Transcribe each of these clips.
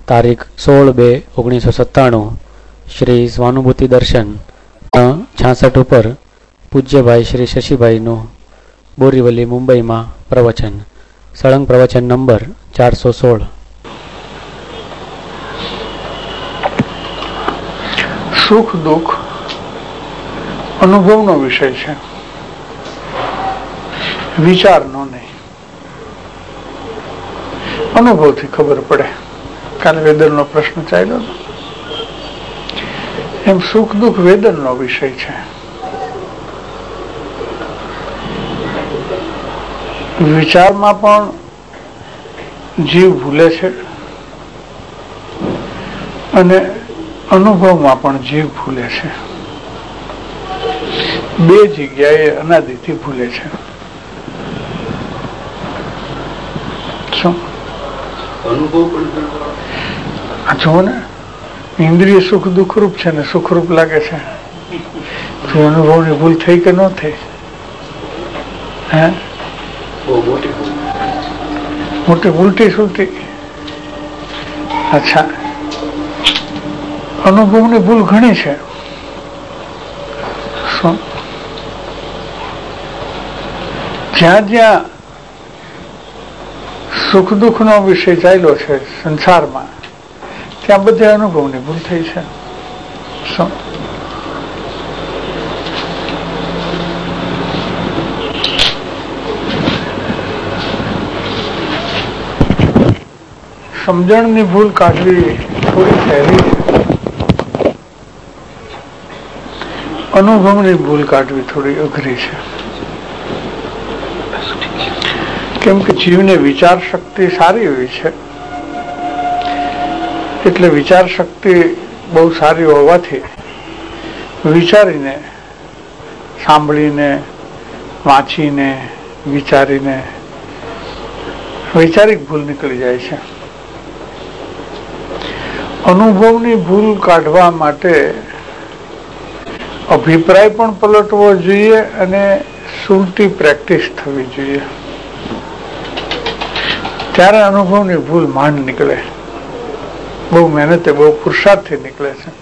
તારીખ 16/2/1997 શ્રી સ્વાનુભૂતિ દર્શન 66 ઉપર પૂજ્યભાઈ શ્રી શશીભાઈનું બોરીવલી મુંબઈમાં પ્રવચન. સળંગ પ્રવચન નંબર 416. સુખ દુઃખ અનુભવનો વિષય છે, વિચારનો નહીં. અનુભવથી ખબર પડે. કાલે વેદનનો પ્રશ્ન ચાલ્યો એમ સુખ દુઃખ વેદનનો વિષય છે. વિચારમાં પણ જીવ ભૂલે છે અને અનુભવમાં પણ જીવ ભૂલે છે. બે જગ્યાએ અનાદિથી ભૂલે છે. શું જુઓ ને, ઇન્દ્રિય સુખ દુઃખરૂપ છે ને સુખરૂપ લાગે છે. તો અનુભવની ભૂલ થઈ કે ન થઈ? હે, મોટી ઉલટી સુલટી. અચ્છા, અનુભવની ભૂલ ઘણી છે. શું? જ્યાં જ્યાં સુખ દુઃખ નો વિષય ચાલ્યો છે સંસારમાં, ત્યાં બધે અનુભવની ભૂલ થઈ છે. શું? સમજણની ભૂલ કાઢવી થોડી સહેલી છે, અનુભવની ભૂલ કાઢવી થોડી અઘરી છે. કેમ કે જીવને વિચાર શક્તિ સારી હોય છે, એટલે વિચાર શક્તિ બહુ સારી હોવાથી વિચારીને, સાંભળીને, વાંચીને, વિચારીને વૈચારિક ભૂલ નીકળી જાય છે. અનુભવની ભૂલ કાઢવા માટે અભિપ્રાય પણ પલટવો જોઈએ અને સુરતી પ્રેક્ટિસ થવી જોઈએ. ત્યારે અનુભવની ભૂલ માંડ નીકળે. બહુ મહેનતે, બહુ પુરુષાર્થથી નીકળે છે.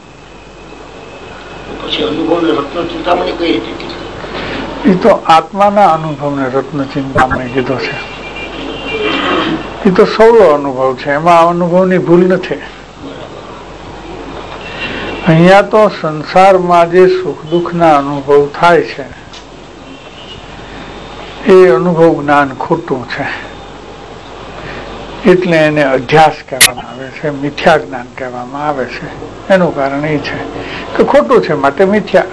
એ તો આત્માના અનુભવને રત્ન ચિંતામણી કીધો છે. એ તો સૌનો અનુભવ છે, એમાં અનુભવની ભૂલ નથી. અહીંયા તો સંસારમાં જે સુખ દુઃખના અનુભવ થાય છે એ અનુભવ જ્ઞાન ખોટું છે, એટલે એને અધ્યાસ કહેવામાં આવે છે, મિથ્યા જ્ઞાન કહેવામાં આવે છે. એનું કારણ એ છે કે ખોટું છે માટે મિથ્યા.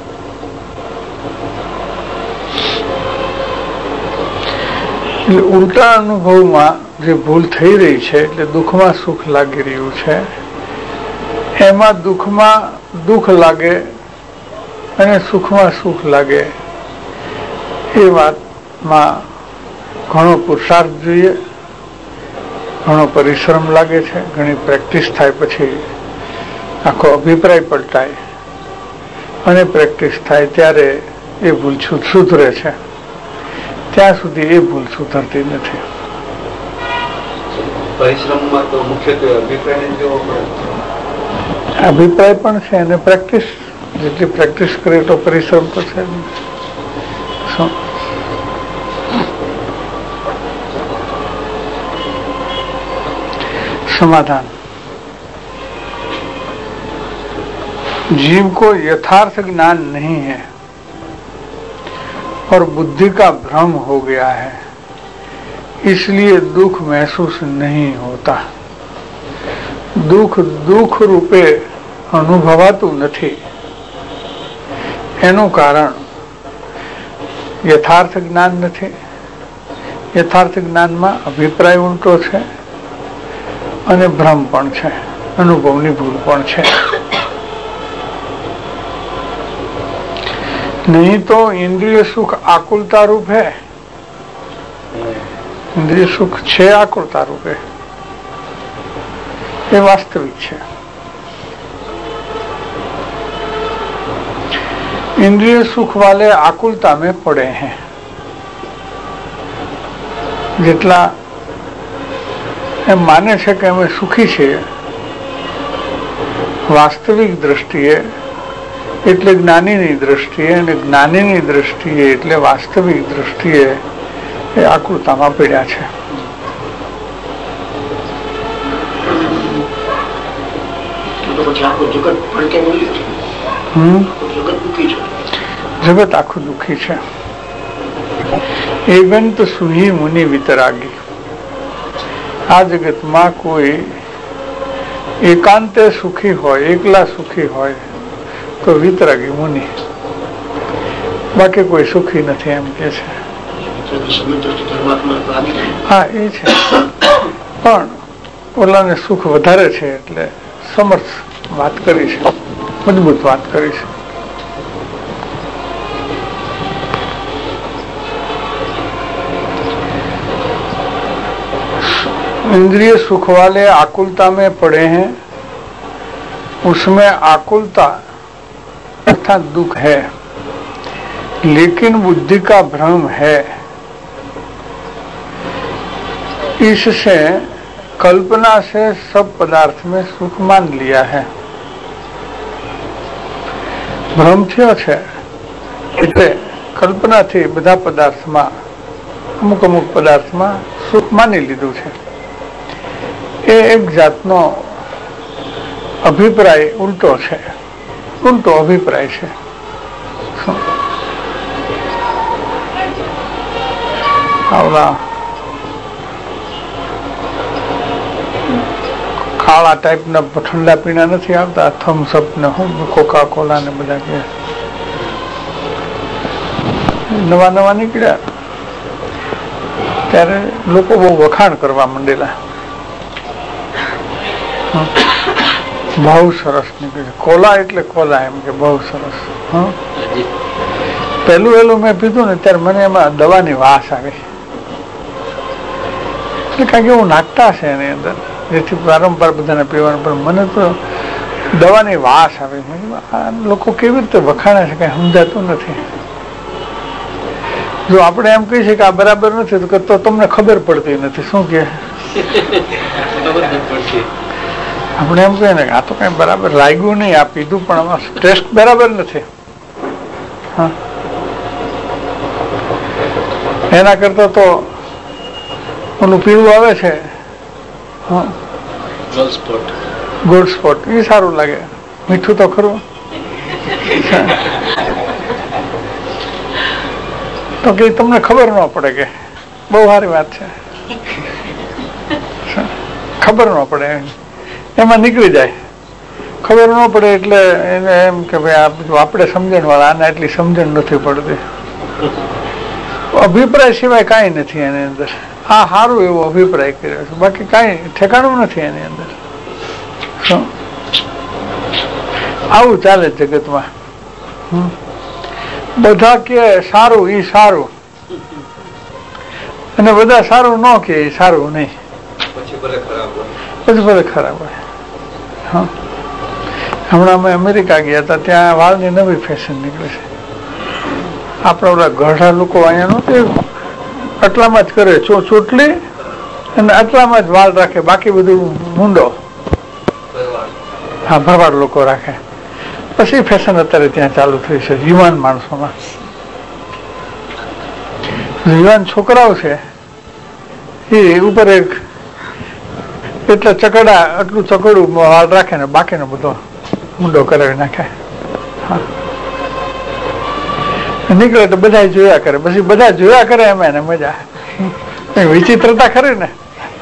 એટલે ઉલટા અનુભવમાં જે ભૂલ થઈ રહી છે, એટલે દુઃખમાં સુખ લાગી રહ્યું છે, એમાં દુઃખમાં દુઃખ લાગે અને સુખમાં સુખ લાગે, એ વાતમાં ઘણો પુરુષાર્થ જોઈએ, ઘણો પરિશ્રમ લાગે છે. ઘણી પ્રેક્ટિસ થાય પછી આખો અભિપ્રાય પલટાય અને પ્રેક્ટિસ થાય ત્યારે એ ભૂલ સુધરે છે. ત્યાં સુધી એ ભૂલ સુધરતી નથી. પરિશ્રમમાં તો મુખ્યત્વે અભિપ્રાય પણ છે અને પ્રેક્ટિસ. જેટલી પ્રેક્ટિસ કરે તો પરિશ્રમ તો છે. समाधान, जीव को यथार्थ ज्ञान नहीं है और बुद्धि का भ्रम हो गया है, इसलिए दुख महसूस नहीं होता. दुख दुख रूपे अनुभवातुं નથી. એનું કારણ યથાર્થ જ્ઞાન નથી. યથાર્થ જ્ઞાનમાં અભિપ્રાય ઉલટો છે અને ભ્રમ પણ છે, અનુભવની ભૂલ પણ છે. नहीं तो इंद्रिय सुख आकुलता रूप है. इंद्रिय सुख છે आकुलता रूप है, ये वास्तविक है. इंद्रिय सुख वाले आकुलता में पड़े हैं. જેટલા એમ માને છે કે અમે સુખી છીએ, વાસ્તવિક દ્રષ્ટિએ એટલે જ્ઞાનીની દ્રષ્ટિએ, અને જ્ઞાનીની દ્રષ્ટિએ એટલે વાસ્તવિક દ્રષ્ટિએ એ આકૃતામાં પડ્યા છે. જગત આખું દુઃખી છે. એવંત સુહી મુનિ વિતરાગી. આ જગતમાં કોઈ એકાંતે સુખી હોય, એકલા સુખી હોય તો વિતરાગી મુનિ, બાકી કોઈ સુખી નથી એમ કે છે. હા, એ છે, પણ ઓલાને સુખ વધારે છે એટલે સમર્થ વાત કરી છે, મજબૂત વાત કરી છે. इंद्रिय सुख वाले आकुलता में पड़े हैं, उसमें आकुलता अर्थात दुख है, लेकिन बुद्धि का भ्रम है. इससे कल्पना से सब पदार्थ में सुख मान लिया है. भ्रम थयो छे એટલે કલ્પનાથી બધા પદાર્થમાં, અમુક અમુક પદાર્થમાં સુખ માની લીધું છે. એ એક જાતનો અભિપ્રાય ઉલટો છે, ઉલટો અભિપ્રાય છે. આવડા કાળા ટાઈપના ઠંડા પીણા નથી આવતા, થમ્સઅપ ને હું કોકા કોલા ને બધા કે નવા નવા નીકળ્યા ત્યારે લોકો બહુ વખાણ કરવા માંડેલા. બહુ સરસ નીકળે, કોલા એટલે કોલા એમ કે બહુ સરસ. પેલું મેં પીધું ને ત્યારે મને એમાં દવાની વાસ આવી, એટલે કાંઈક એવું નાખતા હશે એની અંદર જેથી વારંવાર બધાને પીવાનું, પણ મને તો દવાની વાસ આવે. આ લોકો કેવી રીતે વખાણે છે કઈ સમજાતું નથી. જો આપણે એમ કહીએ છીએ કે આ બરાબર નથી તો તમને ખબર પડતી નથી. શું કે આપણે એમ કહીએ ને આ તો કઈ બરાબર લાગ્યું નહીં, આ પીધું પણ આમાં ટેસ્ટ બરાબર નથી. હા, એના કરતા તો ઓલું પીળું આવે છે ગોલ્ડ સ્પોટ, એ સારું લાગે. મીઠું તો ખરું, તો કે તમને ખબર ન પડે કે બહુ સારી વાત છે, ખબર ન પડે એમાં નીકળી જાય. ખબર ન પડે એટલે એને એમ કે ભાઈ આપણે સમજણ વાળા, આને એટલી સમજણ નથી પડતી. અભિપ્રાય સિવાય કાંઈ નથી એની અંદર. આ સારું એવો અભિપ્રાય કર્યો છે, બાકી કાંઈ ઠેકાણું નથી એની અંદર. આવું ચાલે જગતમાં. બધા કે સારું એ સારું, અને બધા સારું ન કે એ સારું નહીં, પછી ભલે ખરાબ હોય. હા, હમણાં અમે અમેરિકા ગયા હતા, ત્યાં વાળની નવી ફેશન નીકળે છે. આપણા ઓલા ગઢા લોકો અહીંયા નહોતું, આટલામાં જ કરે ચોટલી અને આટલામાં જ વાળ રાખે, બાકી બધું મૂંડો. હા, ભરવાડ લોકો રાખે. પછી ફેશન અત્યારે ત્યાં ચાલુ થઈ છે યુવાન માણસોમાં. યુવાન છોકરાઓ છે એ ઉપર એક એટલા ચકડા, આટલું ચકડું વાળ રાખે ને બાકીનો બધો મૂંડો કરાવી નાખે. હા, નીકળે તો બધા જોયા કરે, પછી બધા જોયા કરે એમાં એને મજા. વિચિત્રતા ખરી ને.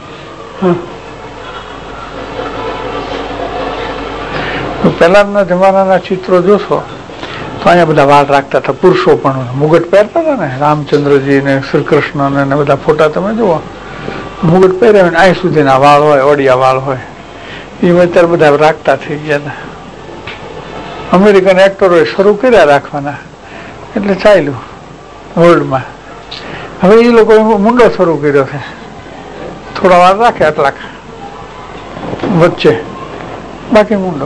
પહેલાના જમાનાના ચિત્રો જોશો તો અહીંયા બધા વાળ રાખતા હતા. પુરુષો પણ મુગટ પહેરતા હતા ને, રામચંદ્રજી ને શ્રી કૃષ્ણ ને બધા ફોટા તમે જુઓ, મુગટ પહેર્યા હોય ને અહીં સુધીના વાળ હોય, ઓડિયા વાળ હોય, એ અત્યારે બધા રાખતા થઈ ગયા હતા. અમેરિકન એક્ટરોએ શરૂ કર્યા રાખવાના એટલે ચાલ્યું વર્લ્ડમાં. હવે એ લોકો મુંડો શરૂ કર્યો છે, થોડા વાર રાખે આટલા વચ્ચે, બાકી મુંડો.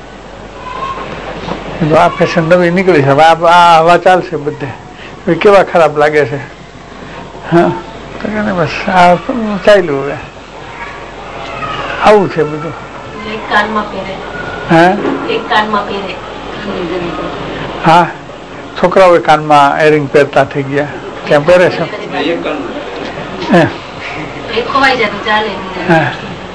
આ ફેશન નવી નીકળી છે, આ હવા ચાલશે બધે. કેવા ખરાબ લાગે છે. હા, બસ આ ચાલ્યું. હવે આવું છે બધું. હે એક કાનમાં પહેરે. હા, છોકરાઓ કાનમાં એરિંગ પહેરતા થઈ ગયા, ત્યાં પહેરે છે. એક ખોવાઈ જાય તો ચાલે. હા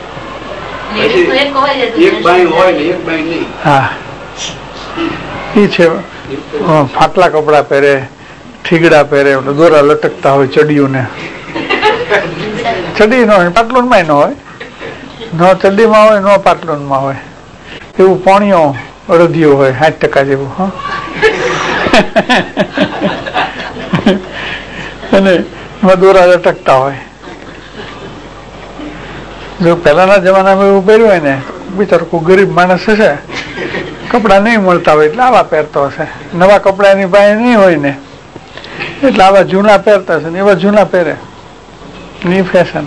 એક ખોવાઈ જાય તો એક બાઈ હોય ને એક બાઈ નહીં. હા, એ છે. ફાટલા કપડા પહેરે, ઠીગડા પહેરે, દોરા લટકતા હોય ચડિયું ને. ચડી ન હોય, પાટલુન માં ન હોય, ન ચડીમાં હોય, ન પાટલુન માં હોય. એવું પોણીઓ અડધિયો હોય 60% જેવું. હા, અને એમાં દોરા લટકતા હોય. જો પહેલાના જમાનામાં એવું પહેર્યું હોય ને, બિચારો કોઈ ગરીબ માણસ હશે, કપડા નહીં મળતા હોય એટલે આવા પહેરતો હશે. નવા કપડા એની પાસે નહીં હોય ને એટલે આવા જૂના પહેરતા હશે ને, એવા જૂના પહેરે. ની ફેશન.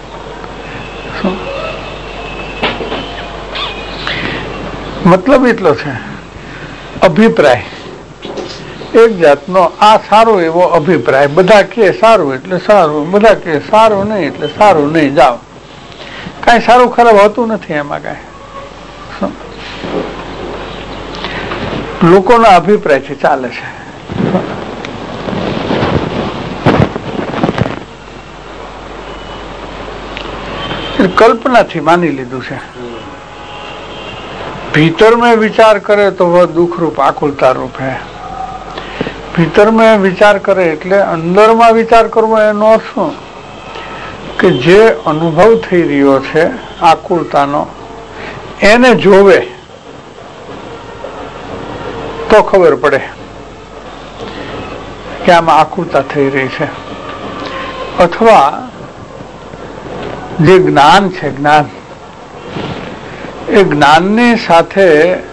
મતલબ એટલો છે, અભિપ્રાય એક જાતનો આ સારો એવો અભિપ્રાય. બધા કે સારું એટલે સારું, બધા કે સારું નહીં એટલે સારું નહીં. જાઓ, કઈ સારું ખરાબ હોતું નથી એમાં. કઈ લોકોના અભિપ્રાયથી ચાલે છે. કલ્પનાથી માની લીધું છે. भीतर में विचार करे तो वह दुख रूप आकुलता रूप है. भीतर में विचार करे એટલે અંદર માં વિચાર કરવો એનો અર્થ શું કે જે અનુભવ થઈ રહ્યો છે આકુલતાનો, એને જોવે તો ખબર પડે કે આમાં આકુલતા થઈ રહી છે. અથવા જે જ્ઞાન છે, જ્ઞાન, એ જ્ઞાનની સાથે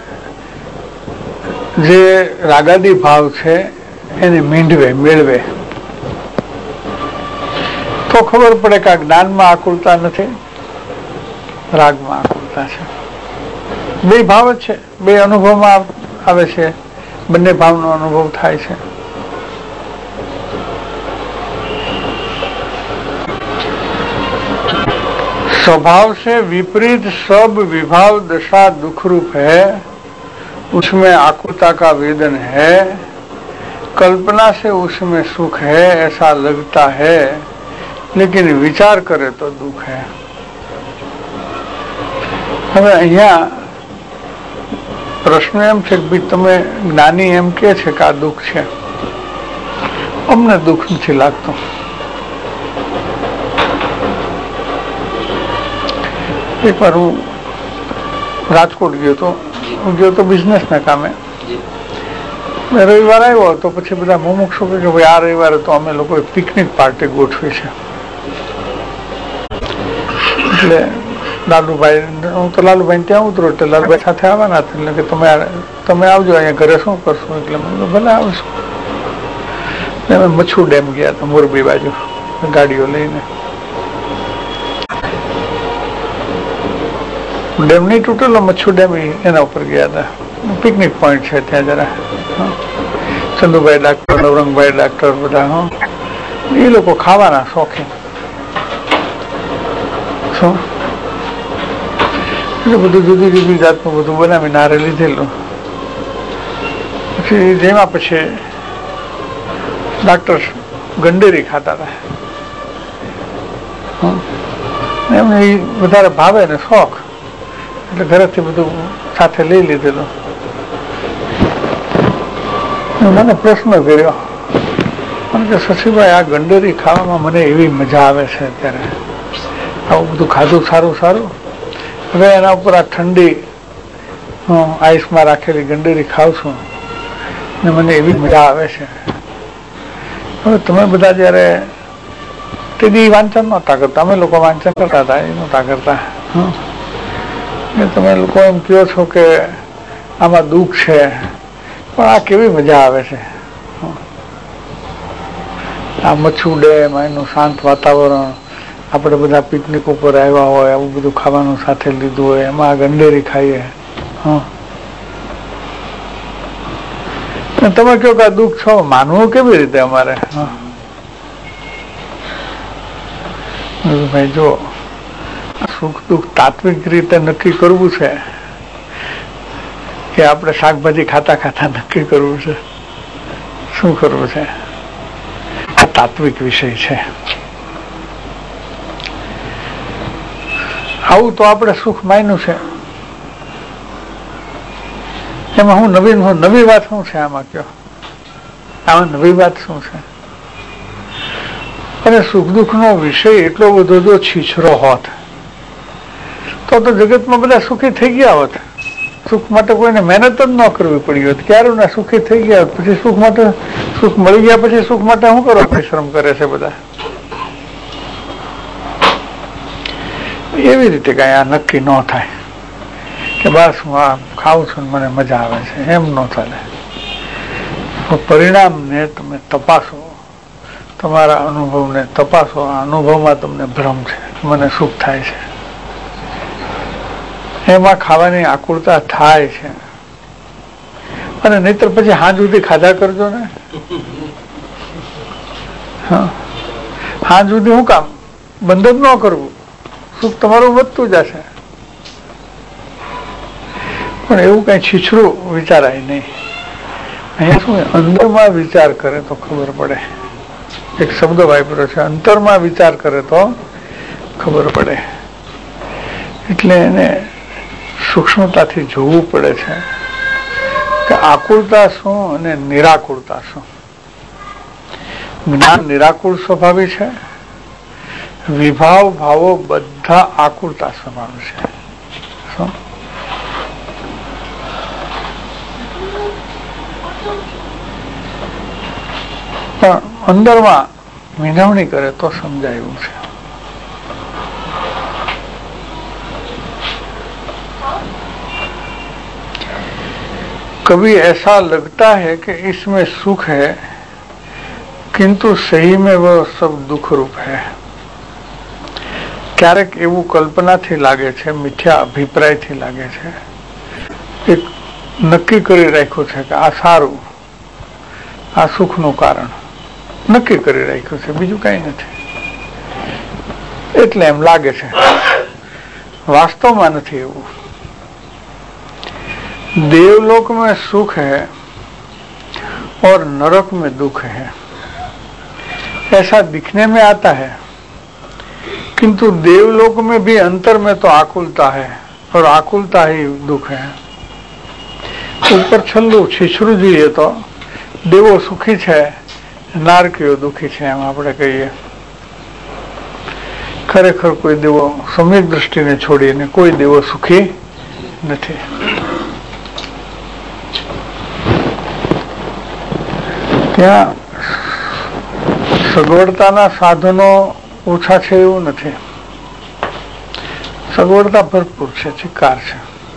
જે રાગાદી ભાવ છે એને મીંડવે, મેળવે તો ખબર પડે કે આ જ્ઞાનમાં આકુલતા નથી, રાગમાં આકુલતા છે. બે ભાવ જ છે, બે અનુભવમાં આવે છે, બંને ભાવનો અનુભવ થાય છે. स्वभाव से विपरीत सब विभाव दशा दुख रूप है, उसमें आकुलता का वेदन है. कल्पना से उसमें सुख है ऐसा लगता है, लेकिन विचार करे तो दुख है. હવે અહીંયા પ્રશ્ન એમ છે કે તમે જ્ઞાની એમ કે છે કે આ દુઃખ છે, અમને દુઃખ નથી લાગતું. એક વાર હું રાજકોટ ગયો તો બિઝનેસના કામે. રવિવાર આવ્યો તો પછી બધા મુમુક્ષુ કે ભાઈ આ રવિવારે તો અમે લોકોએ પિકનિક પાર્ટી ગોઠવી છે. એટલે લાલુભાઈ, હું તો લાલુભાઈ ત્યાં ઉતરો એટલે લાલુભાઈ સાથે આવવાના હતા. એટલે કે તમે આવજો અહીંયા ઘરે શું કરશો? એટલે ભલે આવશું. અમે મચ્છુ ડેમ ગયા હતા મોરબી બાજુ ગાડીઓ લઈને. ડેમ નહીં તૂટેલો, મચ્છુ ડેમ, એના ઉપર ગયા હતા. પિકનિક પોઈન્ટ છે ત્યાં જરા. ચંદુભાઈ ડાક્ટર, નવરંગભાઈ ડાક્ટર, બધા એ લોકો ખાવાના શોખીન. શું એટલે બધું જુદી જુદી જાતનું બધું બનાવીને હારે લીધેલું. પછી જેમાં પછી ડાક્ટર ગંડેરી ખાતા હતા. એમને એ વધારે ભાવે ને શોખ, એટલે ઘરેથી બધું સાથે લઈ લીધેલું. મને પ્રશ્ન કર્યો, મને કે શશીભાઈ આ ગંડેરી ખાવામાં મને એવી મજા આવે છે અત્યારે, આવું બધું ખાધું સારું સારું, હવે એના ઉપર આ ઠંડી આઈસમાં રાખેલી ગંડેરી ખાઉં છું ને મને એવી મજા આવે છે. હવે તમે બધા જયારે તેની વાંચન નહોતા કરતા, અમે લોકો વાંચન કરતા હતા, એ નહોતા કરતા. તમે લોકો એમ કહો છો કે આમાં દુઃખ છે, પણ આ કેવી મજા આવે છે. આ મચ્છુ ડેમ, એનું શાંત વાતાવરણ, આપણે બધા પિકનિક ઉપર આવ્યા હોય, આવું બધું ખાવાનું સાથે લીધું હોય, એમાં ગંડેરી ખાઈએ. તમે કહો કે આ દુઃખ છો, માનવું કેવી રીતે અમારે? ભાઈ જો સુખ દુઃખ તાત્વિક રીતે નક્કી કરવું છે કે આપણે શાકભાજી ખાતા ખાતા નક્કી કરવું છે? શું કરવું છે? આ તાત્વિક વિષય છે. આવું તો આપણે સુખ માન્યું છે. એમાં હું નવી વાત શું છે આમાં? કયો આમાં નવી વાત શું છે? અને સુખ દુઃખ નો વિષય એટલો બધો જો છીછરો હોત તો જગતમાં બધા સુખી થઈ ગયા હોત. સુખ માટે કોઈને મહેનત જ ન કરવી પડી હોત. ક્યારે ના સુખી થઈ ગયા હોત. પછી સુખ માટે, સુખ મળી ગયા પછી સુખ માટે શું કરો પરિશ્રમ કરે છે બધા? એવી રીતે કઈ આ નક્કી ન થાય કે બસ હું આ ખાઉં છું મને મજા આવે છે, એમ ન ચાલે. પરિણામને તમે તપાસો, તમારા અનુભવને તપાસો. આ અનુભવમાં તમને ભ્રમ છે, મને સુખ થાય છે, એમાં ખાવાની આકુળતા થાય છે. અને નહીતર પછી હાંજ સુધી ખાધા કરજો ને. હાંજ સુધી શું કામ? બંધ જ ન કરવું, સુખ તમારું વધતું જશે. પણ એવું કઈ છીછરું વિચારાય નહીં. અહીંયા શું અંદરમાં વિચાર કરે તો ખબર પડે. એક શબ્દ વાપર્યો છે, અંતરમાં વિચાર કરે તો ખબર પડે. એટલે એને સૂક્ષ્મતાથી જોવું પડે છે કે આકુળતા શું અને નિરાકુળતા શું. જ્ઞાન નિરાકુળ સ્વભાવી છે, વિભાવ ભાવો બધા આકુળતા સ્વભાવ છે. શું? પણ અંદરમાં વિનવણી કરે તો સમજાયું છે. कभी ऐसा लगता है कि इसमें सुख है किंतु सही में वह सब दुख रूप है. ક્યારેક એવું કલ્પનાથી લાગે છે, મિથ્યા અભિપ્રાયથી લાગે છે, એક નક્કી કરી રાખ્યું છે કે આ સારું, આ સુખનું કારણ નક્કી કરી રાખ્યું છે, બીજું કઈ નથી, એટલે એમ લાગે છે. વાસ્તવમાં નથી એવું. देवलोक में सुख है और नरक में दुख है, ऐसा दिखने में आता है. किंतु देवलोक में भी अंतर में तो आकुलता है और आकुलता ही दुख है. ऊपर छल्लू છીછરું જોઈએ તો દેવો સુખી છે, નારકીઓ દુખી છે એમ આપણે કહીએ. ખરેખર કોઈ દેવો સમ્યક દ્રષ્ટિને છોડીને કોઈ દેવો સુખી નથી. ત્યાં સગવડતાના સાધનો ઓછા છે એવું નથી. સગવડતા ભરપૂર છે, ચિકાર છે.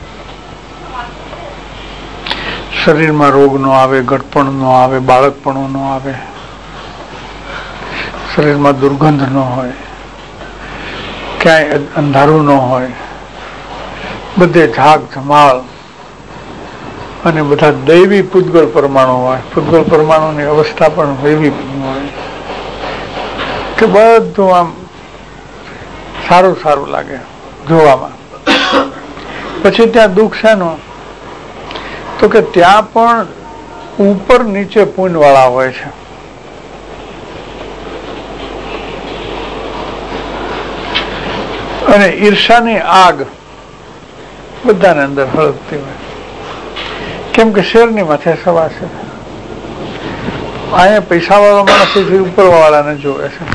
શરીરમાં રોગ ન આવે, ગટપણ ન આવે, બાળકપણું ન આવે, શરીરમાં દુર્ગંધ ન હોય, ક્યાંય અંધારું ન હોય, બધે ઝાગ ધમાળ અને બધા દૈવી પૂતગળ પરમાણુ હોય. પૂતગળ પરમાણુની અવસ્થા પણ દૈવી હોય કે બધું આમ સારું સારું લાગે જોવામાં. પછી ત્યાં દુઃખ શેનું? તો કે ત્યાં પણ ઉપર નીચે પુણ્ય વાળા હોય છે. અને ઈર્ષાની આગ બધાને અંદર હળગતી હોય. કેમ કે શેરની માથે સવાર છે. અહીંયા પૈસા વાળા માણસ ઉપર વાળાને જોવે છે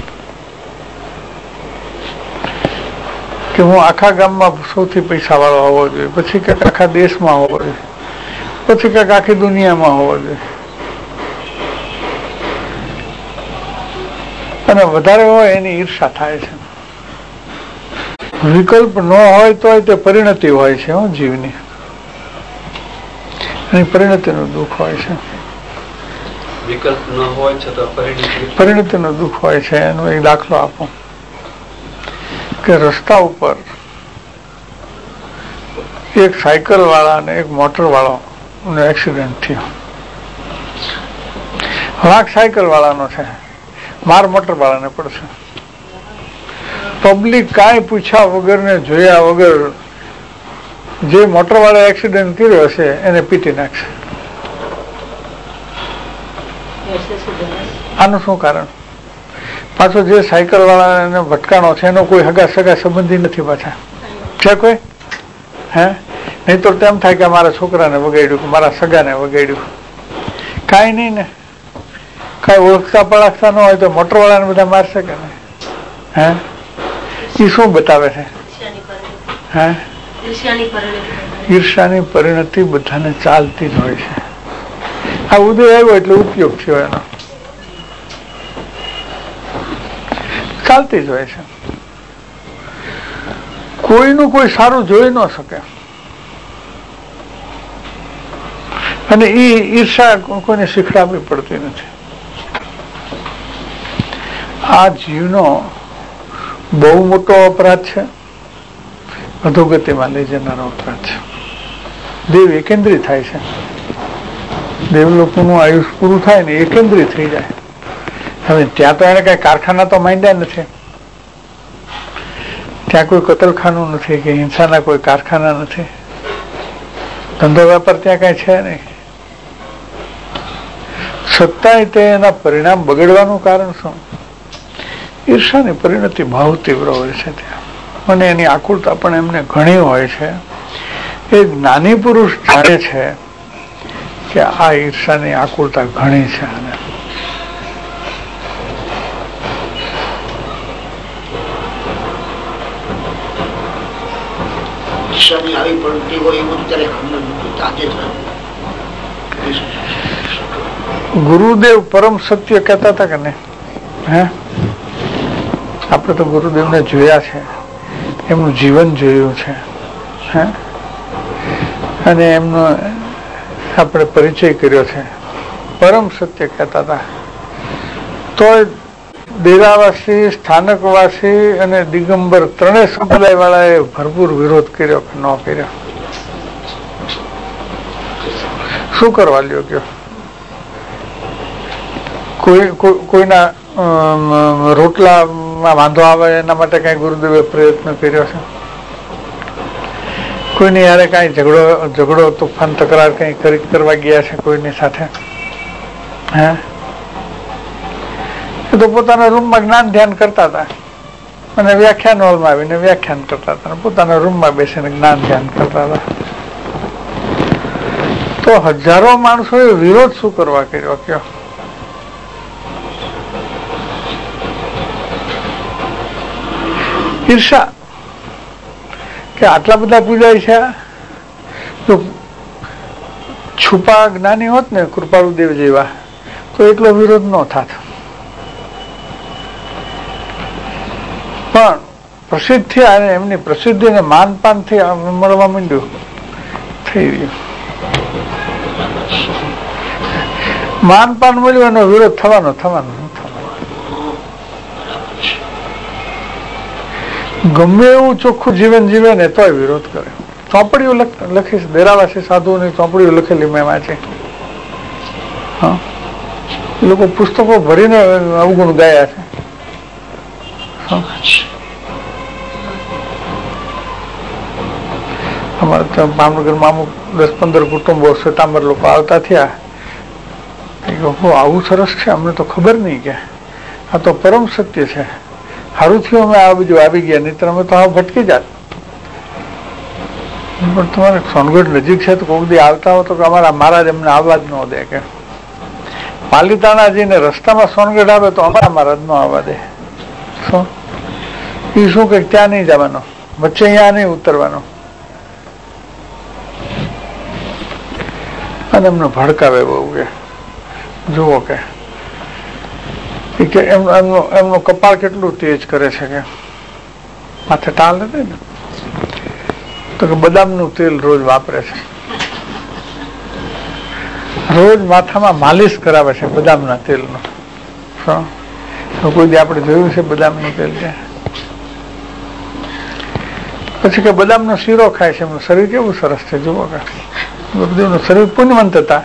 કે હું આખા ગામમાં સૌથી પૈસા વાળો હોવો જોઈએ, પછી ક્યાંક આખા દેશમાં હોવો જોઈએ, પછી ક્યાંક આખી દુનિયામાં હોવો જોઈએ. અને વધારે હોય એની ઈર્ષા થાય છે. વિકલ્પ ન હોય તો તે પરિણતિ હોય છે જીવની, એની પરિણતિનું દુઃખ હોય છે. વિકલ્પ ન હોય છતાં પરિણતિનું દુઃખ હોય છે. એનો એક દાખલો આપો કે રસ્તા ઉપર એક સાયકલ વાળા અને એક મોટર વાળો નો એક્સિડન્ટ થયો. વાંક સાયકલ વાળાનો છે, માર મોટર વાળાને પડશે. પબ્લિક કાંઈ પૂછ્યા વગર ને જોયા વગર જે મોટર વાળા એક્સિડન્ટ કર્યો હશે એને પીટી નાખશે. આનું શું કારણ? પાછો જે સાયકલ વાળાને ભટકાણો છે એનો કોઈ હગા સગા સંબંધી નથી પાછા, છે કોઈ? હે, નહીં તો તેમ થાય કે મારા છોકરાને વગાડ્યું કે મારા સગાને વગાડ્યું. કાંઈ નહીં ને, કાંઈ ઓળખતા પળખતા ન હોય તો મોટર વાળાને બધા મારશે કે નહીં? હે, એ શું બતાવે છે? હે, ઈર્ષાની પરિણતિ બધાને ચાલતી જ હોય છે. આ ઉદય આવ્યો એટલે ઉપયોગ થયો એનો, ચાલતી જ હોય છે. કોઈનું કોઈ સારું જોઈ ન શકે અને એ ઈર્ષા કોઈને શીખડાવવી પડતી નથી. આ જીવનો બહુ મોટો અપરાધ છે, અધોગતિમાં લઈ જનારો અપરાધ છે. દેવ એકેન્દ્રી થાય છે, દેવ લોકોનું આયુષ પૂરું થાય ને એકેન્દ્રી થઈ જાય. હવે ત્યાં તો એને કઈ કારખાના તો માંડ્યા નથી, ત્યાં કોઈ કતલખાનું નથી કે હિંસાના કોઈ કારખાના નથી, ધંધો વેપાર ત્યાં કઈ છે નહીં. છતાંય તે એના પરિણામ બગડવાનું કારણ શું? ઈર્ષાની પરિણતિ બહુ તીવ્ર હોય છે ત્યાં, અને એની આકુળતા પણ એમને ઘણી હોય છે. એ જ્ઞાની પુરુષ જાણે છે કે આ ઈર્ષાની આકુળતા ઘણી છે. અને ગુરુદેવ પરમ સત્ય કહેતા હતા કે નહીં? હે, આપણે તો ગુરુદેવને જોયા છે, એમનું જીવન જોયું છે, હે, અને એમનો આપણે પરિચય કર્યો છે. પરમ સત્ય કહેતા હતા. તો ડેરાવાસી, સ્થાનકવાસી અને દિગંબર ત્રણેય સંપ્રદાય વાળાએ ભરપૂર વિરોધ કર્યો કે ન કર્યો? શું કરવા લ્યો કયો? કોઈના રોટલામાં વાંધો આવે એના માટે કઈ ગુરુદેવે પ્રયત્ન કર્યો છે? કોઈની યારે કઈ ઝઘડો તોફાન તકરાર કઈ કરવા ગયા છે કોઈની સાથે? હે, એ તો પોતાના રૂમમાં જ્ઞાન ધ્યાન કરતા હતા અને વ્યાખ્યાન હોલમાં આવીને વ્યાખ્યાન કરતા હતા, પોતાના રૂમમાં બેસીને જ્ઞાન ધ્યાન કરતા હતા. તો હજારો માણસોએ વિરોધ શું કરવા કર્યો કયો? ઈર્ષા કે આટલા બધા પૂજાય છે. જો છુપા જ્ઞાની હોત ને કૃપાળુદેવ જેવા તો એટલો વિરોધ ન થાત. પણ પ્રસિદ્ધ થયા અને એમની પ્રસિદ્ધિને માનપાન થી મળવા માંડ્યું, થઈ રહ્યું. માનપાન મળ્યું એનો વિરોધ થવાનો. ગમે એવું ચોખ્ખું જીવન જીવે ને તોય વિરોધ કરે. ચોપડીઓ લખી છે, ડેરાવાસી સાધુઓની ચોપડીઓ લખેલી મેં વાંચી. હા, એ લોકો પુસ્તકો ભરીને અવગુણ ગાયા છે. અમારે ત્યાં ભાવનગરમાં અમુક 10-15 કુટુંબો શ્વેતાંબર લોકો આવતા થયા. આવું સરસ છે, અમને તો ખબર નહીં કે આ તો પરમ સત્ય છે. સારું થયું અમે આ બધું આવી ગયા, નહીં તો અમે તો આ ભટકી જાત. પણ તમારે સોનગઢ નજીક છે તો કોઈક દી આવતા હો તો કે અમારા મહારાજ અમને આવવા જ ન દે. કે પાલીતાણાજીને રસ્તામાં સોનગઢ આવે તો અમારા મહારાજ ન આવવા દે. શું એ શું કે ત્યાં નહીં જવાનો, વચ્ચે અહીંયા નહીં ઉતરવાનો, અને એમને ભડકાવે બહુ. કે જુઓ કે એમનું કપાળ કેટલું તેજ કરે છે, કે માથે ટાલ નથી ને તો કે બદામનું તેલ રોજ વાપરે છે, રોજ માથામાં માલિશ કરાવે છે બદામના તેલનું. કોઈ દી આપણે જોયું છે બદામનું તેલ? ત્યાં પછી કે બદામનો શીરો ખાય છે, એમનું શરીર કેવું સરસ છે જુઓ. કે ગુરુદેવનું શરીર પુણ્યવંત હતા,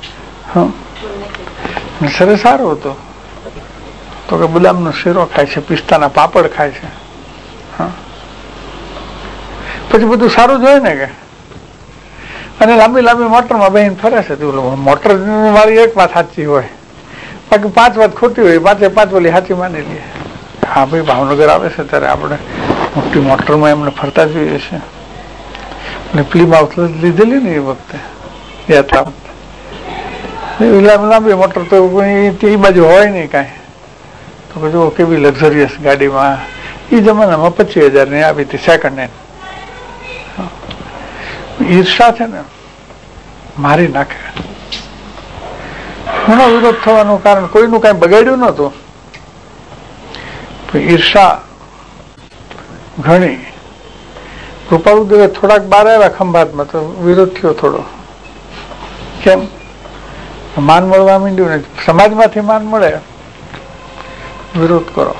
શરીર સારું હતું. તો કે બદામનો શીરો ખાય છે, પિસ્તાના પાપડ ખાય છે. હા, પછી બધું સારું જ હોય ને. કે અને લાંબી લાંબી મોટરમાં બેહીને ફરે છે. મોટર વાળી એક વાત સાચી હોય, બાકી 5 વાત ખોટી હોય, 5 ઓલી સાચી માની લઈએ. હા ભાઈ, ભાવનગર આવે છે ત્યારે આપણે મોટી મોટરમાં એમને ફરતા જોઈએ છે. અને પ્લીમાઉથ લીધેલી ને એ વખતે યાત્રા, લાંબી મોટર તો એ બાજુ હોય નહીં કાંઈ. તો જો કેવી લક્ઝરિયસ ગાડીમાં એ જમાનામાં 25,000 આવી હતી સેકન્ડ હેન્ડ. ઈર્ષા છે ને મારી નાખે. ઘણો વિરોધ થવાનું કારણ કોઈનું કાંઈ બગાડ્યું નહોતું, ઈર્ષા ઘણી. કૃપાળુદેવે થોડાક બહાર આવ્યા ખંભાતમાં તો વિરોધ થયો થોડો. કેમ? માન મળવા માંડ્યું ને, સમાજમાંથી માન મળે, વિરોધ કરો.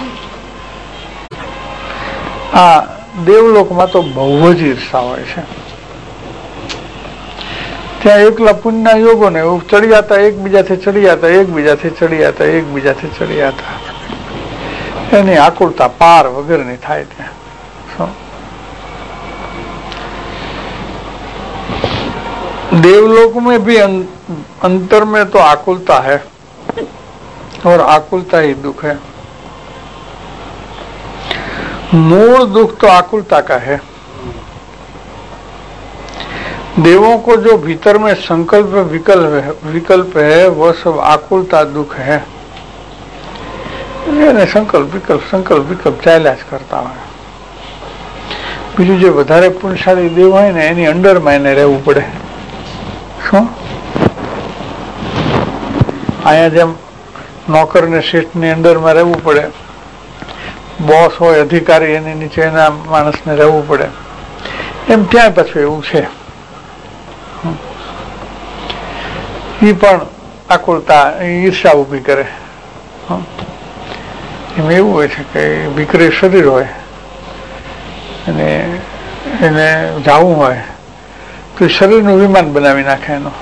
આ દેવલોકમાં તો બહુ જ ઈર્ષા હોય છે. ત્યાં એકલા પુણ્યના યોગો ને ચડિયાતા એકબીજાથી ચડિયાતા એની આકુળતા પાર વગરની થાય ત્યાં. देवलोक में भी अंतर में तो आकुलता है और आकुलता ही दुख है. मूल दुख तो आकुलता का है. देवों को जो भीतर में संकल्प विकल्प है वो सब आकुलता दुख है. संकल्प विकल्प चाલ્યા જ કરતા હોય. બીજું જે વધારે પુણ્યશાળી દેવ હોય ને એની અંડરમાં એને રહેવું પડે. શું અહીંયા જેમ નોકર ને શેઠ ની અંડરમાં રહેવું પડે, બોસ હોય અધિકારી એની નીચે એના માણસને રહેવું પડે, એમ ત્યાં પાછું એવું છે. એ પણ આકુળતા ઈર્ષા ઉભી કરે. એમાં એવું હોય છે કે વિકરી શરીર હોય અને એને જવું હોય તો શરીરનું વિમાન બનાવી નાખે. એનું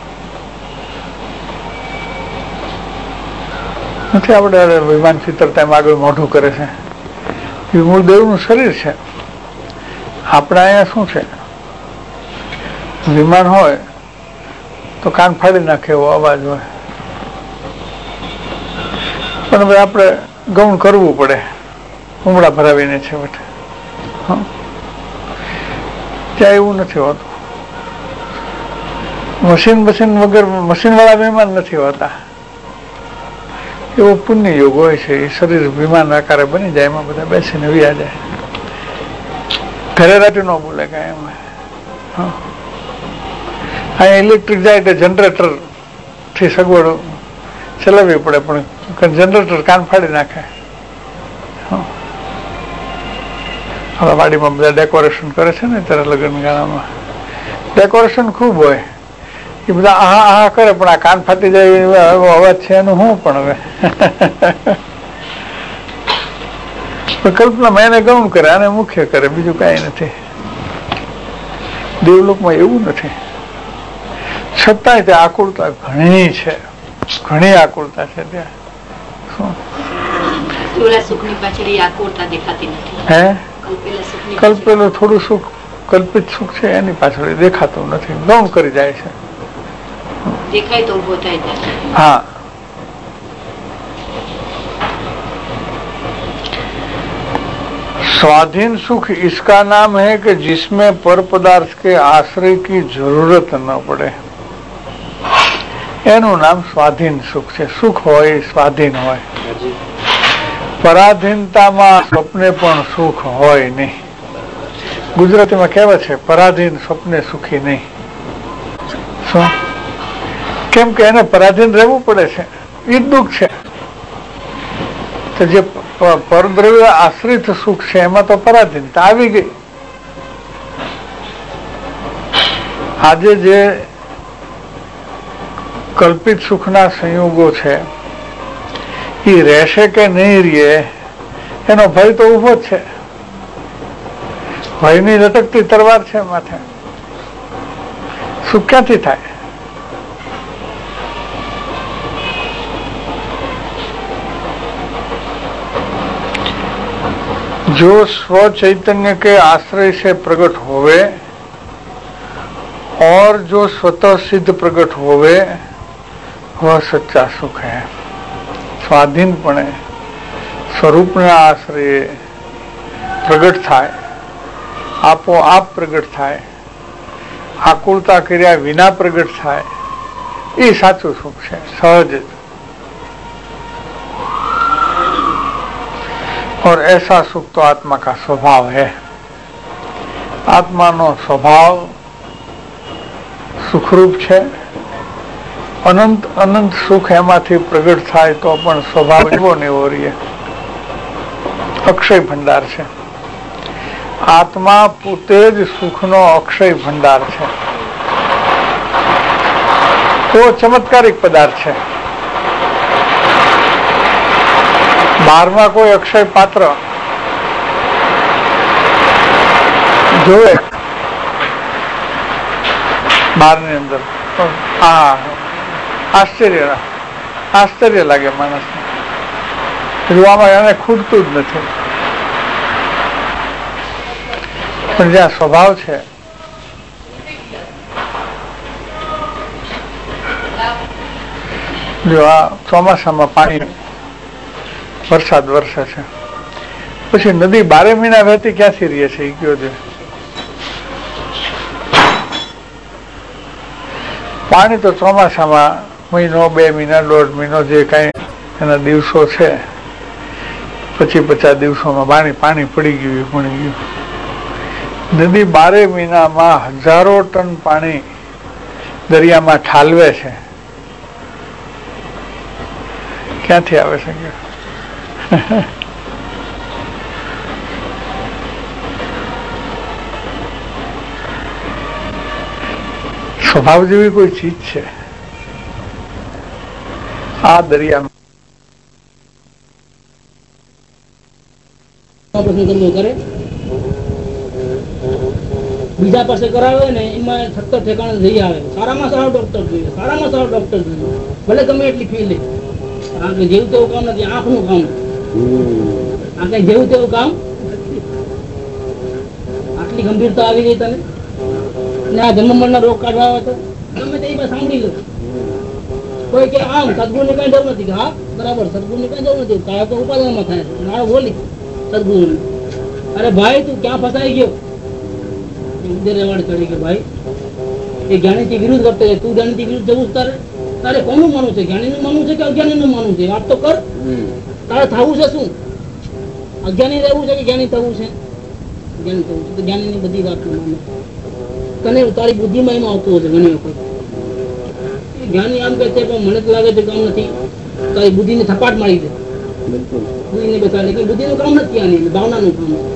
નથી આપણે વિમાન ચિત્રતા એમ આગળ મોઢું કરે છે. એ મૂળ દેવનું શરીર છે. આપણે અહીંયા શું છે, વિમાન હોય તો કાન ફાડી નાખે એવો અવાજ હોય, પણ હવે આપણે ગૌણ કરવું પડે, ઉમળા ભરાવીને છે બેઠે. ત્યાં એવું નથી હોતું. મશીન વગર મશીન વાળા વિમાન નથી હોતા. એવો પુણ્ય યોગ હોય છે. એ શરીર વિમાન આકારે બની જાય, એમાં બધા બેસીને વ્યા જાય. ઘરે રાતે ન બોલે કાંઈ એમાં. અહીંયા ઇલેક્ટ્રિક જાય એટલે જનરેટર થી સગવડ ચલાવવી પડે, પણ જનરેટર કાન ફાડી નાખે. હવે વાડીમાં બધા ડેકોરેશન કરે છે ને ત્યારે લગ્ન ગાળામાં ડેકોરેશન ખૂબ હોય. એ બધા આહા કરે, પણ આ કાન ફાટી જાય એવો અવાજ છે એનું શું? પણ હવે કલ્પનામાં એને ગૌણ કરે, આને મુખ્ય કરે, બીજું કઈ નથી. દેવલોકમાં એવું નથી. છતાંય ત્યાં આકુળતા ઘણી છે, ઘણી આકુળતા છે ત્યાં. હે કલ્પેલું થોડું સુખ, કલ્પિત સુખ છે એની પાછળ દેખાતું નથી, ગૌણ કરી જાય છે. हाँ, स्वाधीन सुख इसका नाम है कि जिसमें पर पदार्थ के आश्रय की जरूरत न पड़े. એનું નામ સ્વાધીન સુખ છે. સુખ હોય સ્વાધીન હોય. પરાધીનતામાં સ્વપ્ને પણ સુખ હોય નહીં. ગુજરાતીમાં કહેવાય છે પરાધીન સ્વપ્ને સુખી નહીં. શું? કેમ કે એને પરાધીન રહેવું પડે છે. એ દુઃખ છે. તો જે પરદ્રવ્ય આશ્રિત સુખ છે એમાં તો પરાધીનતા આવી ગઈ. આજે જે કલ્પિત સુખના સંયોગો છે એ રહેશે કે નહીં રહે એનો ભય તો ઉભો જ છે. ભયની લટકતી તલવાર છે માથે. સુખ ક્યાંથી થાય? जो स्व चैतन्य के आश्रय से प्रकट होवे और जो स्वतः सिद्ध प्रकट होवे वह सच्चा सुख है। स्वाधीनपणे स्वरूपना आश्रये प्रगट थाय, આપોઆપ પ્રગટ થાય, આકુળતા કર્યા વિના પ્રગટ થાય, એ સાચું સુખ છે, સહજ જ। और ऐसा सुख तो आत्मा का स्वभाव है। आत्मा नो स्वभाव सुखरूप है। अनंत अनंत सुख एमांथी प्रगट थाय तो पण स्वभाव एवो ने एवो रहे, अक्षय भंडार है। आत्मा पोते ज सुखनो अक्षय भंडार है। तो चमत्कारिक पदार्थ है। बारमा कोई अक्षय पात्र जोए बार ने अंदर आश्चर्य आश्चर्य लगे मानस ने, જોવામાં એને ખૂટતું જ નથી। પણ જ્યાં સ્વભાવ છે, જો આ ચોમાસામાં પાણી વરસાદ વરસે છે, પછી નદી 12 મહિના વહેતી ક્યાંથી રહે છે એ કયો છે? પાણી તો ચોમાસામાં મહિનો 2 મહિના 1.5 મહિનો જે કઈ એના દિવસો છે, પછી 50 દિવસોમાં પાણી પડી ગયું પડી ગયું। નદી 12 મહિનામાં હજારો ટન પાણી દરિયામાં ઠાલવે છે, ક્યાંથી આવે છે? સ્વભાવ જેવી કોઈ ચીજ છે આ દરિયામાં? બીજા પાસે કરાવે ને એમાં 70 ઠેકાણે જઈ આવે, સારામાં સારો ડોક્ટર જોઈએ, સારામાં સારો ડોક્ટર જોઈએ, ભલે ગમે એટલી ફી લે, કારણ કે જેવું તેવું કામ નથી, આંખનું કામ, આ કઈ જેવું તેવું કામ, આટલી ગંભીરતા આવી ગઈ તને, ને આ જન્મ મરણના રોગ કાઢવા આવે તો ગમે તે સાંભળી લો, કોઈ કે આમ સદગુરુ ની કઈ જરૂર નથી, હા બરાબર સદગુરુ ની કઈ જરૂર નથી, કાયા તો ઉપાદાનમાં થાય, નાળો બોલી સદગુરુ ને, અરે ભાઈ તું ક્યાં ફસાઈ ગયો? ચડી કે ભાઈ એ જ્ઞાની થી વિરુદ્ધ વર્તે, તું જ્ઞાની થી વિરુદ્ધ જવું, તારે કોનું માનવું છે? જ્ઞાની નું માનવું છે કે અજ્ઞાની નું માનવું છે? વાત તો કર, તારે થવું છે શું? અજ્ઞાની રહેવું છે કે જ્ઞાની થવું છે? જ્ઞાની થવું છે તો જ્ઞાની ની બધી વાત માને, તને તારી બુદ્ધિમાં એમાં આવતું હશે ઘણી વખત, જ્ઞાની આમ કે છે પણ મને તો લાગે છે કામ નથી, તારી બુદ્ધિ ને થપાટ મારી દે, બુદ્ધિ ને બતાવે કે બુદ્ધિ નું કામ નથી, આની ભાવનાનું કામ છે।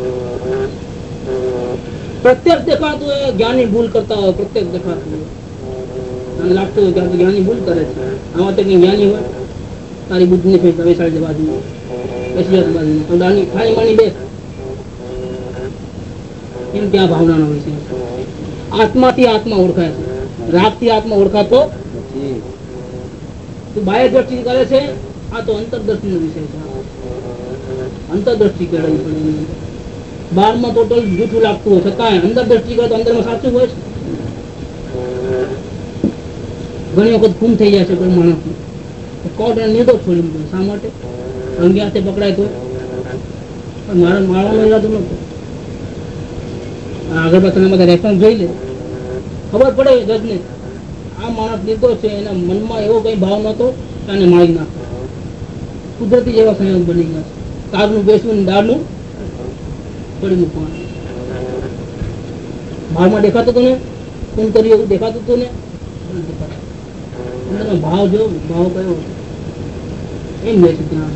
प्रत्येक देखाતું હોય જ્ઞાની ભૂલ કરતા હોય, પ્રત્યેક દેખાતું હોય, લાગતું હોય કે જ્ઞાની ભૂલ કરે છે, આમાં તો કઈ જ્ઞાની હોય તારી બુદ્ધિ ને ફેર બેસાડી બાજુ બેસી બાજુ તો દાની ખાઈ માની બે એમ ત્યાં ભાવના નો વિષય। આત્માથી આત્મા ઓળખાય છે, રાગથી આત્મા ઓળખાતો તું બાહ્ય દ્રષ્ટિ કરે છે, આ તો અંતરદ્રષ્ટિ નો વિષય છે, અંતરદ્રષ્ટિ કરવી પડે। બહાર માં ટોટલ જૂઠું લાગતું હોય છતાં અંદર દ્રષ્ટિ કરે તો અંદર માં સાચું હોય છે। ઘણી વખત ગુમ થઈ જાય છે કોઈ માણસ, કોર્ટ નિર્દોષ છોડી મૂકે, શા માટે? અંગે હાથે પકડાય તો મારા મારવાનો ઈરાદો નતો, આગળ પાછળ બધા રેફરન્સ જોઈ લે, ખબર પડે જજ ને આ માણસ નિર્દોષ છે, એના મનમાં એવો કઈ ભાવ નતો કે આને મારી નાખો, કુદરતી જેવા સંયોગ બની ગયા, કાગનું બેસવું દાળનું પડી મૂકવાનું, બહારમાં દેખાતું હતું ને કોણ કર્યું એવું દેખાતું હતું ને, અંદરનો ભાવ જો ભાવ કયો એમ જાય છે ત્યાં।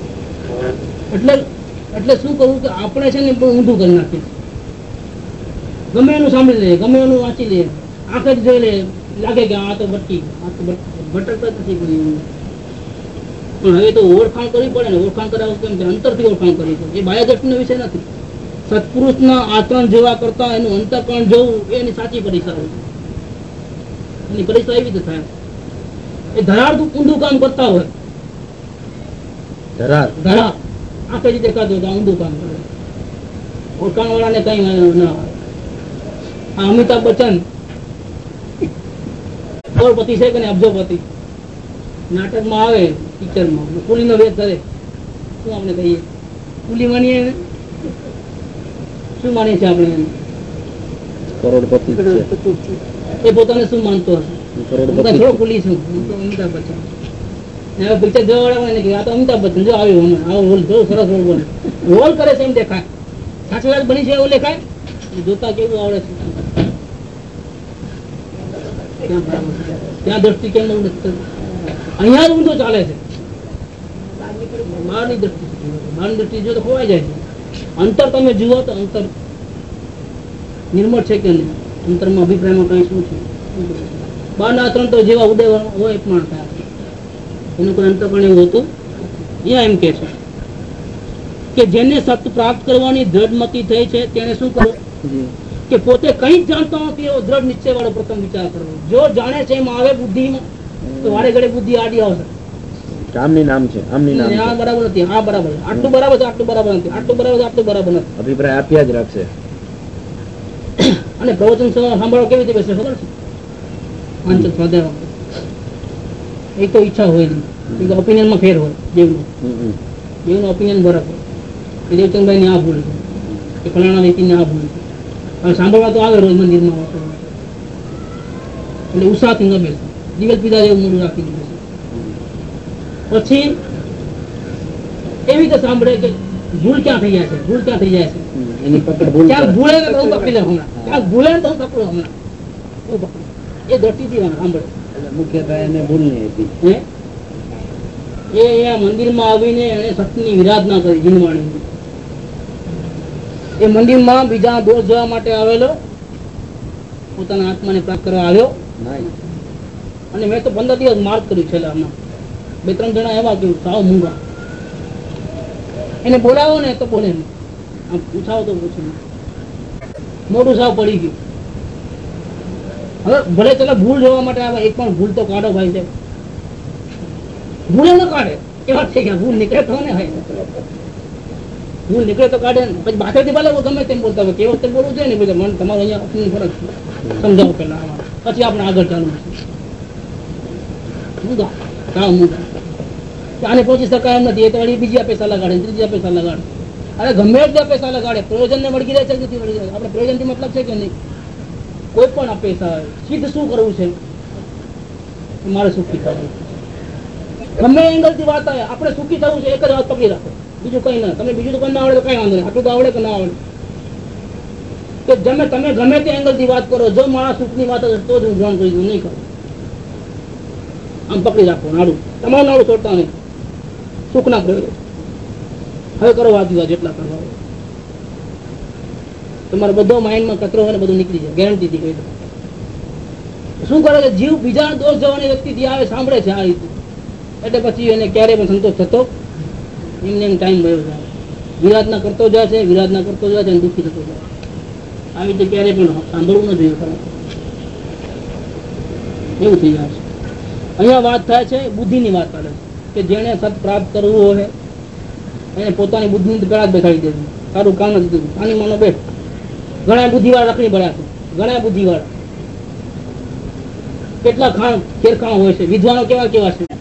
એટલે શું કરવું કે આપણે છે ને ઊંધું કરી નાખીએ, ગમે એનું સાંભળી લઈએ, ગમે એનું વાંચી લઈએ, આંખે જ જોઈ લે, લાગે કે આ તો ભટકી, આ તો ભટકતા નથી કોઈ, પણ હવે તો ઓળખાણ કરવી પડે ને, ઓળખાણ કરાવવું કેમ છે? અંતરથી ઓળખાણ કરવી પડે, એ બાહ્ય દ્રષ્ટિનો વિષય નથી। સત્પુરુષના આચરણ જેવા કરતા એનું અંતઃકરણ જોવું એની સાચી પરીક્ષા હોય, એની પરીક્ષા એવી રીતે થાય, એ ધરાર ઊંધું કામ કરતા હોય, ધરાર આંખે જ દેખાતું હોય ઊંધું કામ કરે, ઓળખાણ વાળાને કઈ ના હોય। અમિતાભ બચ્ચન કરોડપતિ છે કે અબજોપતિ. નાટકમાં આવે, પિક્ચરમાં કુલીનો વેદ કરે, શું આપણે કહીએ? કુલી માનીએ, શું માનીએ છીએ આપણે? કરોડપતિ એ પોતાને શું માનતો હશે? થોડો કુલી છું, હું તો અમિતાભ બચ્ચન. હવે પિક્ચર જોવા વાળા કે આ તો અમિતાભ બચ્ચન જો આવ્યો હમણાં, આવો રોલ જો સરસ રોલ બને, રોલ કરે છે એમ દેખાય, સાચી વાત બની છે એવું દેખાય, જોતા કેવું આવડે છે. ત્યાં દ્રષ્ટિ કેમ અહીંયા જ ઊંધો ચાલે છે. બહારની દ્રષ્ટિ જો તો ખોવાઈ જાય છે. અંતર તમે જુઓ તો અંતર નિર્મળ છે કે નહીં, અંતરમાં અભિપ્રાયમાં કઈ શું છે? બહારના ત્રણ તો જેવા ઉદય હોય પણ થાય, એનું કોઈ અંતર પણ એવું હોતું. અહીંયા એમ કે છે કે જેને સત પ્રાપ્ત કરવાની દ્રઢમતી થઈ છે તેને શું કરવું? કે પોતે કઈ જ જાણતો નથી એવો દ્રઢ નિશ્ચય વાળો પ્રથમ વિચાર કરવો. જો જાણે છે એમાં આવે બુદ્ધિમાં તો વારે ઘડે બુદ્ધિ આડી આવશે. આમની નામ છે, આમની નામ આ બરાબર નથી, આ બરાબર, આટલું બરાબર છે, આટલું બરાબર નથી, આટલું બરાબર છે, આટલું બરાબર નથી, અભિપ્રાય આપ્યા જ રાખશે. અને પ્રવચન સાંભળો કેવી રીતે બેસે ખબર છે? વાંચન સ્વાધ્યાય એક તો ઈચ્છા હોય નહીં, ઓપિનિયનમાં ફેર હોય, જેવનું ઓપિનિયન બરાબર, એ દેવચંદભાઈ ની આ ભૂલ છે, એ ફલાણા વ્યક્તિને આ ભૂલ છે. હવે સાંભળવા તો આવે રોજ મંદિરમાં, એટલે ઉત્સાહથી ન બેસે, દિવેલ પીધા જેવું મોડું રાખી દીધું. પછી એવી રીતે સાંભળે કે ભૂલ ક્યાં થઈ જાય છે, ભૂલ ક્યાં થઈ જાય છે, ક્યાંક ભૂલે ને તો હું પકડી લઉં હમણાં, ક્યાંક ભૂલે ને તો હું પકડું હમણાં, એ દ્રષ્ટિથી સાંભળે. મુખ્યત્વે એને ભૂલ નહીં હતી. એ મંદિરમાં આવીને એને સતની વિરાધના કરી જીનવાણી. એ મંદિરમાં બીજા દોષ જોવા માટે આવેલો, પોતાના આત્માને પ્રાપ્ત કરવા આવ્યો. અને મેં તો 15 દિવસ માર્ક કર્યું છેલ્લા હમણાં. 2-3 જણા એવા કે સાવ મૂંગા, એને બોલાવો ને તો બોલે નહીં, આમ પૂછાવો તો પૂછે નહીં, મોટું સાવ પડી ગયું. હવે ભલે ચલો ભૂલ જોવા માટે આવે, એક પણ ભૂલ તો કાઢો ભાઈ છે, ભૂલે ન કાઢે એવા થઈ ગયા. ભૂલ નીકળે તો ને ભાઈ, ભૂલ નીકળે તો કાઢે ને. પછી બાકી ભલે ગમે તેમ બોલતા હોય, કે વખતે બોલવું જોઈએ ને, પછી મને તમારે અહીંયા આપની ફરક સમજાવો પેલા, પછી આપણે આગળ ચાલુ મૂંગા, કામ મૂંગા. આને પહોંચી શકાય એમ નથી, એ તો વળી બીજા પૈસા લગાડે, ત્રીજા પૈસા લગાડે. અરે ગમે એટલા પૈસા લગાડે, પ્રયોજન ને વળગી રહે છે, નથી વળગી રહે. આપણે પ્રયોજન થી મતલબ છે કે નહીં? કોઈ પણ પૈસા હોય, સિદ્ધ શું કરવું છે? મારે સુખી થવું. ગમે એંગલ થી વાત આવે, આપણે સુખી થવું છે, એક જ વાત પકડી રાખો, બીજું કઈ ના. તમે બીજું તો કઈ ના આવડે તો કઈ વાંધો નહીં, આટલું તો આવડે કે ના આવડે. કે તમે ગમે તે એંગલ થી વાત કરો, જો મારા સુખ ની વાત હશે તો જ હું ગ્રહણ કરી દઉં, નહીં કરું. આમ પકડી રાખો નાડું, તમારું નાડું છોડતા નહીં. સુખ ના પ્રયોગ હવે કરો, વાંચી જેટલા કરવા હોય. તમારે બધો માઇન્ડમાં કચરો હોય ને બધું નીકળી જાય, ગેરંટી થી કહી દો. શું કરે છે? જીવ બીજા દોષ જવાની વ્યક્તિ આવે, સાંભળે છે આ રીતે, એટલે પછી એને ક્યારેય પણ સંતોષ થતો એમને એમ ટાઈમ ગયો જાય, વિરાધના કરતો જાય છે, વિરાધના કરતો જાય છે અને દુઃખી થતો જાય. આવી રીતે ક્યારેય પણ સાંભળવું ન જોઈએ, એવું થઈ જાય છે. અહીંયા વાત થાય છે બુદ્ધિની વાત કરે છે, કે જેને સત પ્રાપ્ત કરવું હોય એને પોતાની બુદ્ધિ પેલા જ બેસાડી દેવું. સારું કામ નથી થતું, આની માનો બેઠ. ઘણા બુદ્ધિવાળા રખડી પડ્યા છે, ઘણા બુદ્ધિવાળા. કેટલા ખેરખાણ હોય છે, વિદ્વાનો કેવા કેવા છે.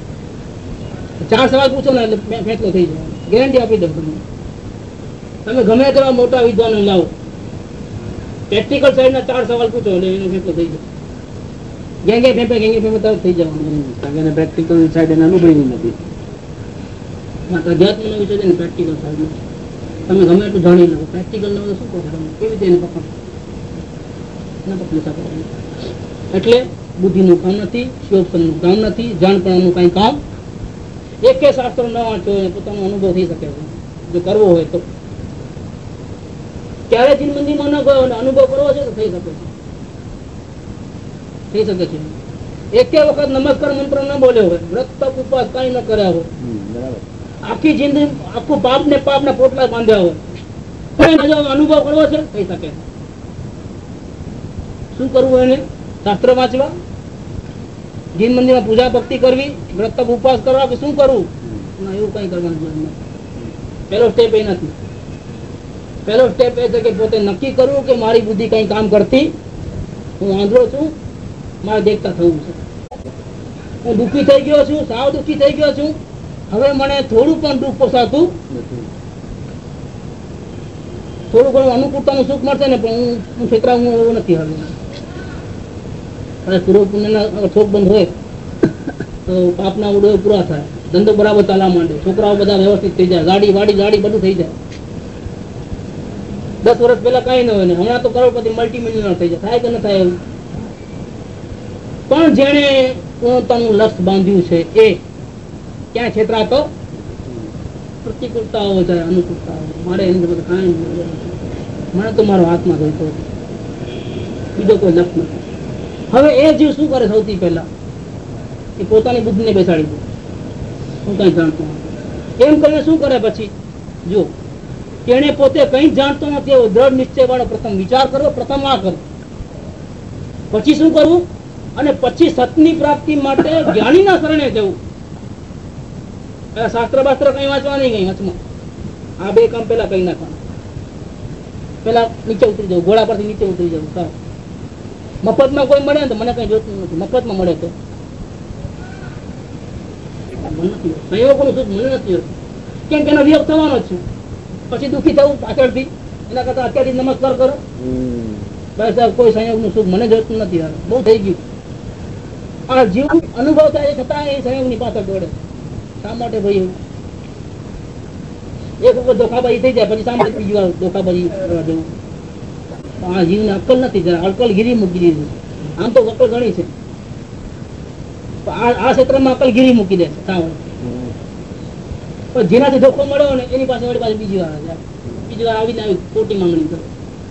4 સવાલ પૂછો ને એટલે ફેંસલો થઈ જાય, ગેરંટી આપી દઉં તમને. તમે ગમે તેવા મોટા વિદ્વાનો લાવો, પ્રેક્ટિકલ સાઈડ ના 4 સવાલ પૂછો એટલે એનો ફેંસલો થઈ જાય. ગેંગે ફેંપે તરત થઈ જવાનું, કારણ કે પ્રેક્ટિકલ સાઈડ એને અનુભવી નથી. અધ્યાત્મ નો વિષય છે ને પ્રેક્ટિકલ સાઈડ, તમે ગમે એટલું જાણી લો, પ્રેક્ટિકલ નો શું કહો તમે કેવી રીતે એને પકડ પકડી શકો. એટલે બુદ્ધિ નું કામ નથી, શિવોપન નું કામ નથી, જાણપણાનું કઈ કામ. એક શાસ્ત્રો ન વાંચો પોતાનો અનુભવ થઈ શકે છે, જો કરવો હોય તો. ક્યારે ચીન મંદિરમાં ન ગયો અને અનુભવ કરવો છે તો થઈ શકે છે, થઈ શકે છે. એક વખત નમસ્કાર મંત્ર ન બોલ્યો હોય, વ્રત તપ ઉપવાસ કઈ ન કર્યા હોય, આખી જિંદગી આખું પાપ ને પોટલા બાંધ્યા હોય, અનુભવ કરવો છે થઈ શકે. શું કરવું એને? શાસ્ત્ર વાંચવા, જીન મંદિરમાં પૂજા ભક્તિ કરવી, વ્રત તપ ઉપવાસ કરવા, કે શું કરવું? ના, એવું કઈ કરવાનું. પેલો સ્ટેપ એ નથી. પેલો સ્ટેપ એ છે કે પોતે નક્કી કરવું કે મારી બુદ્ધિ કઈ કામ કરતી, હું આંધળો છું, મારે દેખતા થવું છે. હું દુઃખી થઈ ગયો છું, સાવ દુઃખી થઈ ગયો છું. હવે મને થોડું પણ દુઃખ પોસાતું થોડું ઘણું અનુકૂળતાનું સુખ મળશે ને, પણ હું છેતરાવું એવું નથી. હવે પૂર્વ પુણ્યના શોક બંધ હોય તો પાપના ઉડો પૂરા થાય, ધંધો બરાબર ચાલવા માંડે, છોકરાઓ બધા વ્યવસ્થિત થઈ જાય, ગાડી વાડી બધું થઈ જાય. 10 વર્ષ પહેલા કઈ ન હોય ને હમણાં તો કરોડપતિ મલ્ટીમિલિયનર થઈ જાય. થાય કે ન થાય એવું? પણ જેને પૂર્ણતાનું લક્ષ્ય બાંધ્યું છે એ ક્યાં છેતરાતો? પ્રતિકૂળતાઓ જાય, અનુકૂળતાઓ. મારે એની બધું કાંઈ મને તો મારો હાથમાં જોઈતો બીજો કોઈ લક્ષ્ય નથી. હવે એ જીવ શું કરે? સૌથી પહેલા એ પોતાની બુદ્ધિને બેસાડી દે, હું કઈ જાણતો એમ કરીને શું કરે? પછી જો તેને પોતે કઈ જાણતો નથી એવો દ્રઢ નિશ્ચય વાળો પ્રથમ વિચાર કરવો, પ્રથમ આ કરવો. પછી શું કરવું? અને પછી સતની પ્રાપ્તિ માટે જ્ઞાનીના શરણે જવું. શાસ્ત્ર બાસ્ત્ર કઈ વાંચવા નહીં, કઈ વચમાં આ બે કામ પેલા કઈ નાખવાનું. પેલા નીચે ઉતરી જવું, ઘોડા પરથી નીચે ઉતરી જવું. સારું, મફતમાં કોઈ મળે ને તો મને કઈ જોતું નથી, મફતમાં મળે તો સંયોગોનું સુખ મને નથી હોતું. કેમ કે એનો વિયોગ થવાનો જ છે. પછી દુઃખી થવું પાછળથી, એના કરતા અત્યારથી નમસ્કાર કરો. ભાઈ સાહેબ, કોઈ સંયોગનું સુખ મને જોતું નથી, બહુ થઈ ગયું. આ જીવ અનુભવ થાય છતાં એ સંયોગની પાછળ દોડે. શા માટે ભાઈ? એક વખત ધોખાબાજી થઈ જાય પછી શા માટે બીજી વાર ધોખાબાજી કરવા જવું? આ જીવને અક્કલ નથી, જરા અક્કલ ગીરી મૂકી દીધી. આમ તો અક્કલ ઘણી છે, આ ક્ષેત્રમાં અક્કલ ગીરી મૂકી દે છે. પણ જેનાથી ધોખો મળ્યો ને એની પાસે વળી બીજી વાર આવીને આવી ખોટી માંગણી કરે,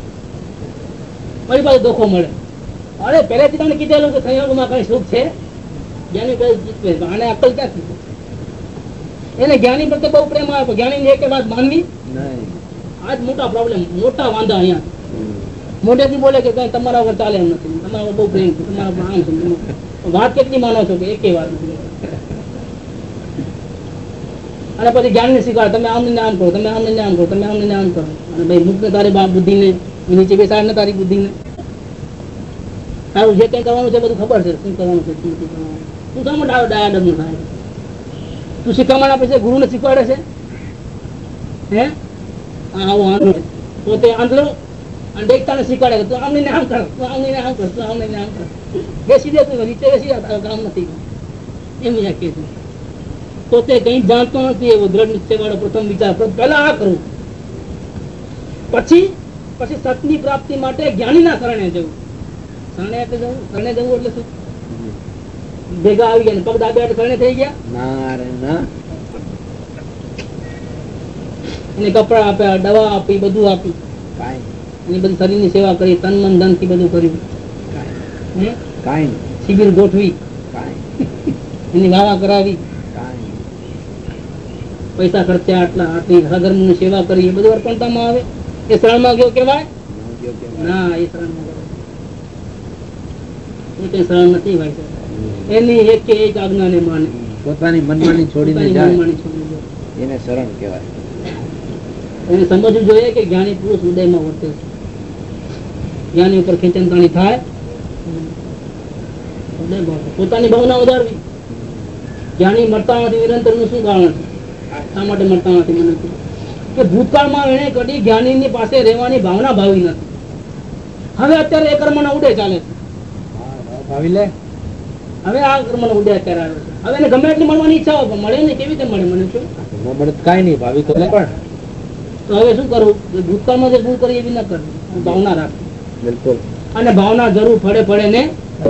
મારી પાસે ધોખો મળે. અરે પહેલેથી તમને કીધેલું કે સંયોગમાં કઈ સુખ છે? જ્ઞાની જીતવે, આને અક્કલ ક્યાંથી? એને જ્ઞાની પ્રત્યે બહુ પ્રેમ આવે, જ્ઞાની એક વાત માનવી આજ મોટા પ્રોબ્લેમ, મોટા વાંધા. અહીંયા મોઢેથી બોલે કે કઈ તમારા વગર ચાલે એમ નથી, તમારા બહુ પ્રેમ છે, તમારા આમ છે. વાત કેટલી માનો છો? કે એક વાત નથી. અને પછી જ્ઞાન ને શીખવાડે, તમે આમ ને આમ કરો, તમે આમ ને આમ કરો, તમે આમ ને આમ કરો. અને ભાઈ મુક્ત તારી બુદ્ધિ ને નીચે બેસાડ ને તારી બુદ્ધિ ને તારું જે કઈ કરવાનું છે બધું ખબર છે, શું કરવાનું છે, શું નથી કરવાનું. તું શા માટે ડાયાડમ નું થાય? તું શીખવાડ આપે છે, ગુરુ ને શીખવાડે છે. હે આવો આંધળો પોતે આંધળો અને દેખતા ને શીખવાડે તું આમ ને આમ કર, તું આમ ને આમ કર, તું આમ ને આમ કર. બેસી દે, તું નીચે બેસી જાય, કામ નથી એમ કે છે. પોતે કઈ જાણતો નથી એવો દ્રઢ નિશ્ચય વાળો પ્રથમ વિચાર પહેલા આ કરવું. પછી સતની પ્રાપ્તિ માટે જ્ઞાનીના શરણે જવું. શરણે જવું એટલે શું? ભેગા આવી ગયા, પગ દાબે શરણે થઈ ગયા. એને કપડા આપ્યા, દવા આપી, બધું આપી, એની બધી શરીરની સેવા કરી, તન મન ધન થી બધું કર્યું. શિબિર ગોઠવી, એની વાવા કરાવી, પૈસા ખર્ચ્યા, આટલી સધર્મ ની સેવા કરી, એ બધું અર્પણતામાં આવે. એ શરણમાં ગયો કેવાય? ના, એ શરણ નથી ભાઈ. એની એક કે એક આજ્ઞા ને માને, પોતાની મનમાની છોડીને જાય એને શરણ કહેવાય. એને સમજવું જોઈએ કે જ્ઞાની પુરુષ હૃદયમાં વર્તે છે. જ્ઞાની ઉપર ખેંચનતાણી થાય, પોતાની ભાવના વધારવી. જ્ઞાની મળતા નથી નિરંતર નું શું કારણ છે? શા માટે મળતા નથી? મને કે ભૂતકાળમાં એને કદી જ્ઞાની ની પાસે રહેવાની ભાવના ભાવી નથી. હવે અત્યારે એ કર્મના ઉડે ચાલે છે. હવે આ કર્મના ઉડે અત્યારે આવે છે. હવે એને ગમે એટલી મળવાની ઈચ્છા હોય પણ મળે ને, કેવી રીતે મળે? મને શું કઈ નહીં ભાવી તો પણ. તો હવે શું કરવું? ભૂતકાળમાં જે ભૂલ કરી એવી ના કરવી, ભાવના રાખવી. બિલકુલ. અને ભાવના જરૂર પડે ને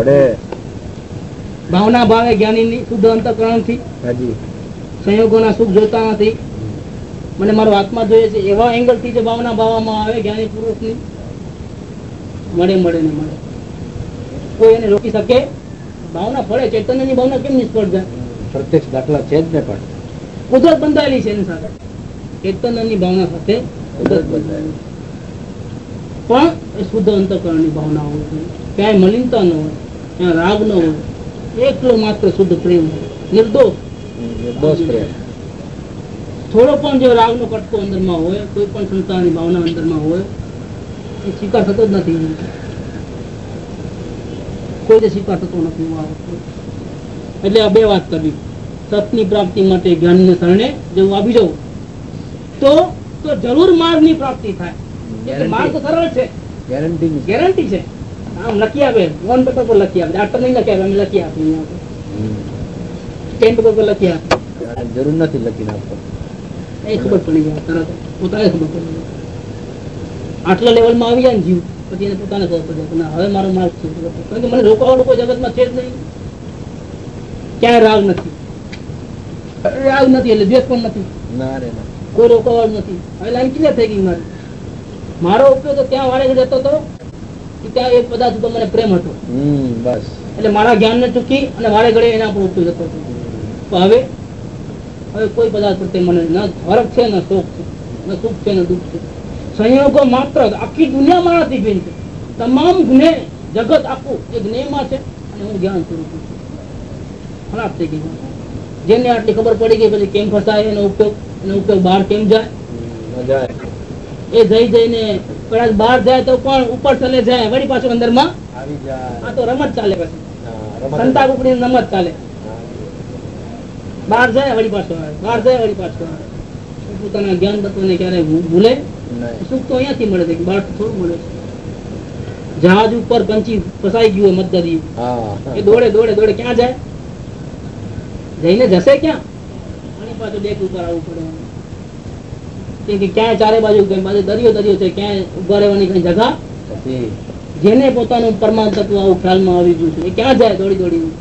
ભાવના ભાવે જ્ઞાની ની શુદ્ધ અંતઃકરણ થી સંયોગોના સુખ જોતા નથી. મને મારો આત્મા જોઈએ છે એવા એંગલ થી જે ભાવના ભાવવામાં આવે જ્ઞાની પુરુષ ની, મળે ને મળે. કોઈ એને રોકી શકે? ભાવના ફળે. ચૈતન્ય ની ભાવના કેમ નિષ્ફળ જાય? પ્રત્યક્ષ દાખલા છે જ ને, પણ કુદરત બંધાયેલી છે એની સાથે. ચૈતન્ય ની ભાવના સાથે કુદરત બંધાયેલી, પણ એ શુદ્ધ અંતઃકરણ ની ભાવના હોય છે. ક્યાંય મલિનતા ન હોય, ક્યાં રાગ ન હોય, એકલો માત્ર શુદ્ધ પ્રેમ હોય, નિર્દોષ પ્રેમ. થોડો પણ જો રાગ નો કટકો અંદર માં હોય, કોઈ પણ સંસ્થાની ભાવના અંદર માં હોય, એ સ્વીકાર થતો જ નથી. કોઈ સ્વીકાર થતો નથી. એટલે આ બે વાત કરવી. સતની પ્રાપ્તિ માટે જ્ઞાનને શરણે જેવું આપી જવું તો જરૂર માર્ગની પ્રાપ્તિ થાય. માર્ગ તો સરળ છે, ગેરંટી છે. આમ લખી આપે, વોન પેપર પર લખી આપે, આટલું નહીં લખી આપે, અમે લખી આપીએ, પેન પેપર પર લખી આપે, જરૂર નથી લખી નાખતો. એ ખબર પડી જાય તરત, પોતાને ખબર પડી જાય. આટલા લેવલમાં આવી જાય ને જીવ, પછી એને પોતાને ખબર પડી જાય હવે મારો માર્ગ છે. કારણ કે મને રોકવાનું કોઈ જગતમાં છે જ નહીં. ક્યાંય રાગ નથી, એટલે દ્વેષ પણ નથી, કોઈ રોકવાનું નથી. હવે લાઈન ક્લિયર થઈ ગઈ મારી. મારો ઉપયોગ તો ત્યાં વાળે જતો હતો, ત્યાં એક પદાર્થ ઉપર મને પ્રેમ હતો, બસ. એટલે મારા જ્ઞાન ને ચૂકી અને વાળે ઘડે એના પર ઉપયોગ જતો હતો. હવે કોઈ પદાર્થ પ્રત્યે મને ન હરખ છે, ન શોખ છે, ન સુખ છે, ન દુઃખ છે. સંયોગો માત્ર આખી દુનિયા મારાથી ભિન્ન છે. તમામ જ્ઞેય જગત આખું એ જ્ઞેયમાં છે અને હું જ્ઞાન સ્વરૂપ છું. ખરાબ થઈ ગઈ. જેને આટલી ખબર પડી ગઈ પછી કેમ ફસાય, એનો ઉપયોગ બહાર કેમ જાય, એ જઈને કદાચ બહાર જાય તો પણ ઉપર ચલે જાય, વળી પાછું અંદર માં આવી જાય. આ તો રમત ચાલે, પછી સંતા કુકડી રમત ચાલે. બહાર જાય વળી પાછો આવે, બહાર જાય વળી પાછો આવે. પોતાના જ્ઞાન તત્વને ક્યારે ભૂલે. સુખ તો અહીંયાથી મળે છે, બહાર થોડું મળે છે. જહાજ ઉપર પંછી ફસાઈ ગયું મતદારી, એ દોડે દોડે દોડે ક્યાં જાય, જઈને જશે ક્યાં, અને પાછું ડેક ઉપર આવવું પડે. ક્યાંય ચારે બાજુ દરિયો છે, ક્યાંય ઉભા રહેવાની કઈ જગા. જેને પોતાનું પરમાણુ તત્વ આવું ખ્યાલમાં આવી ગયું છે, એ ક્યાં જાય દોડી દોડી.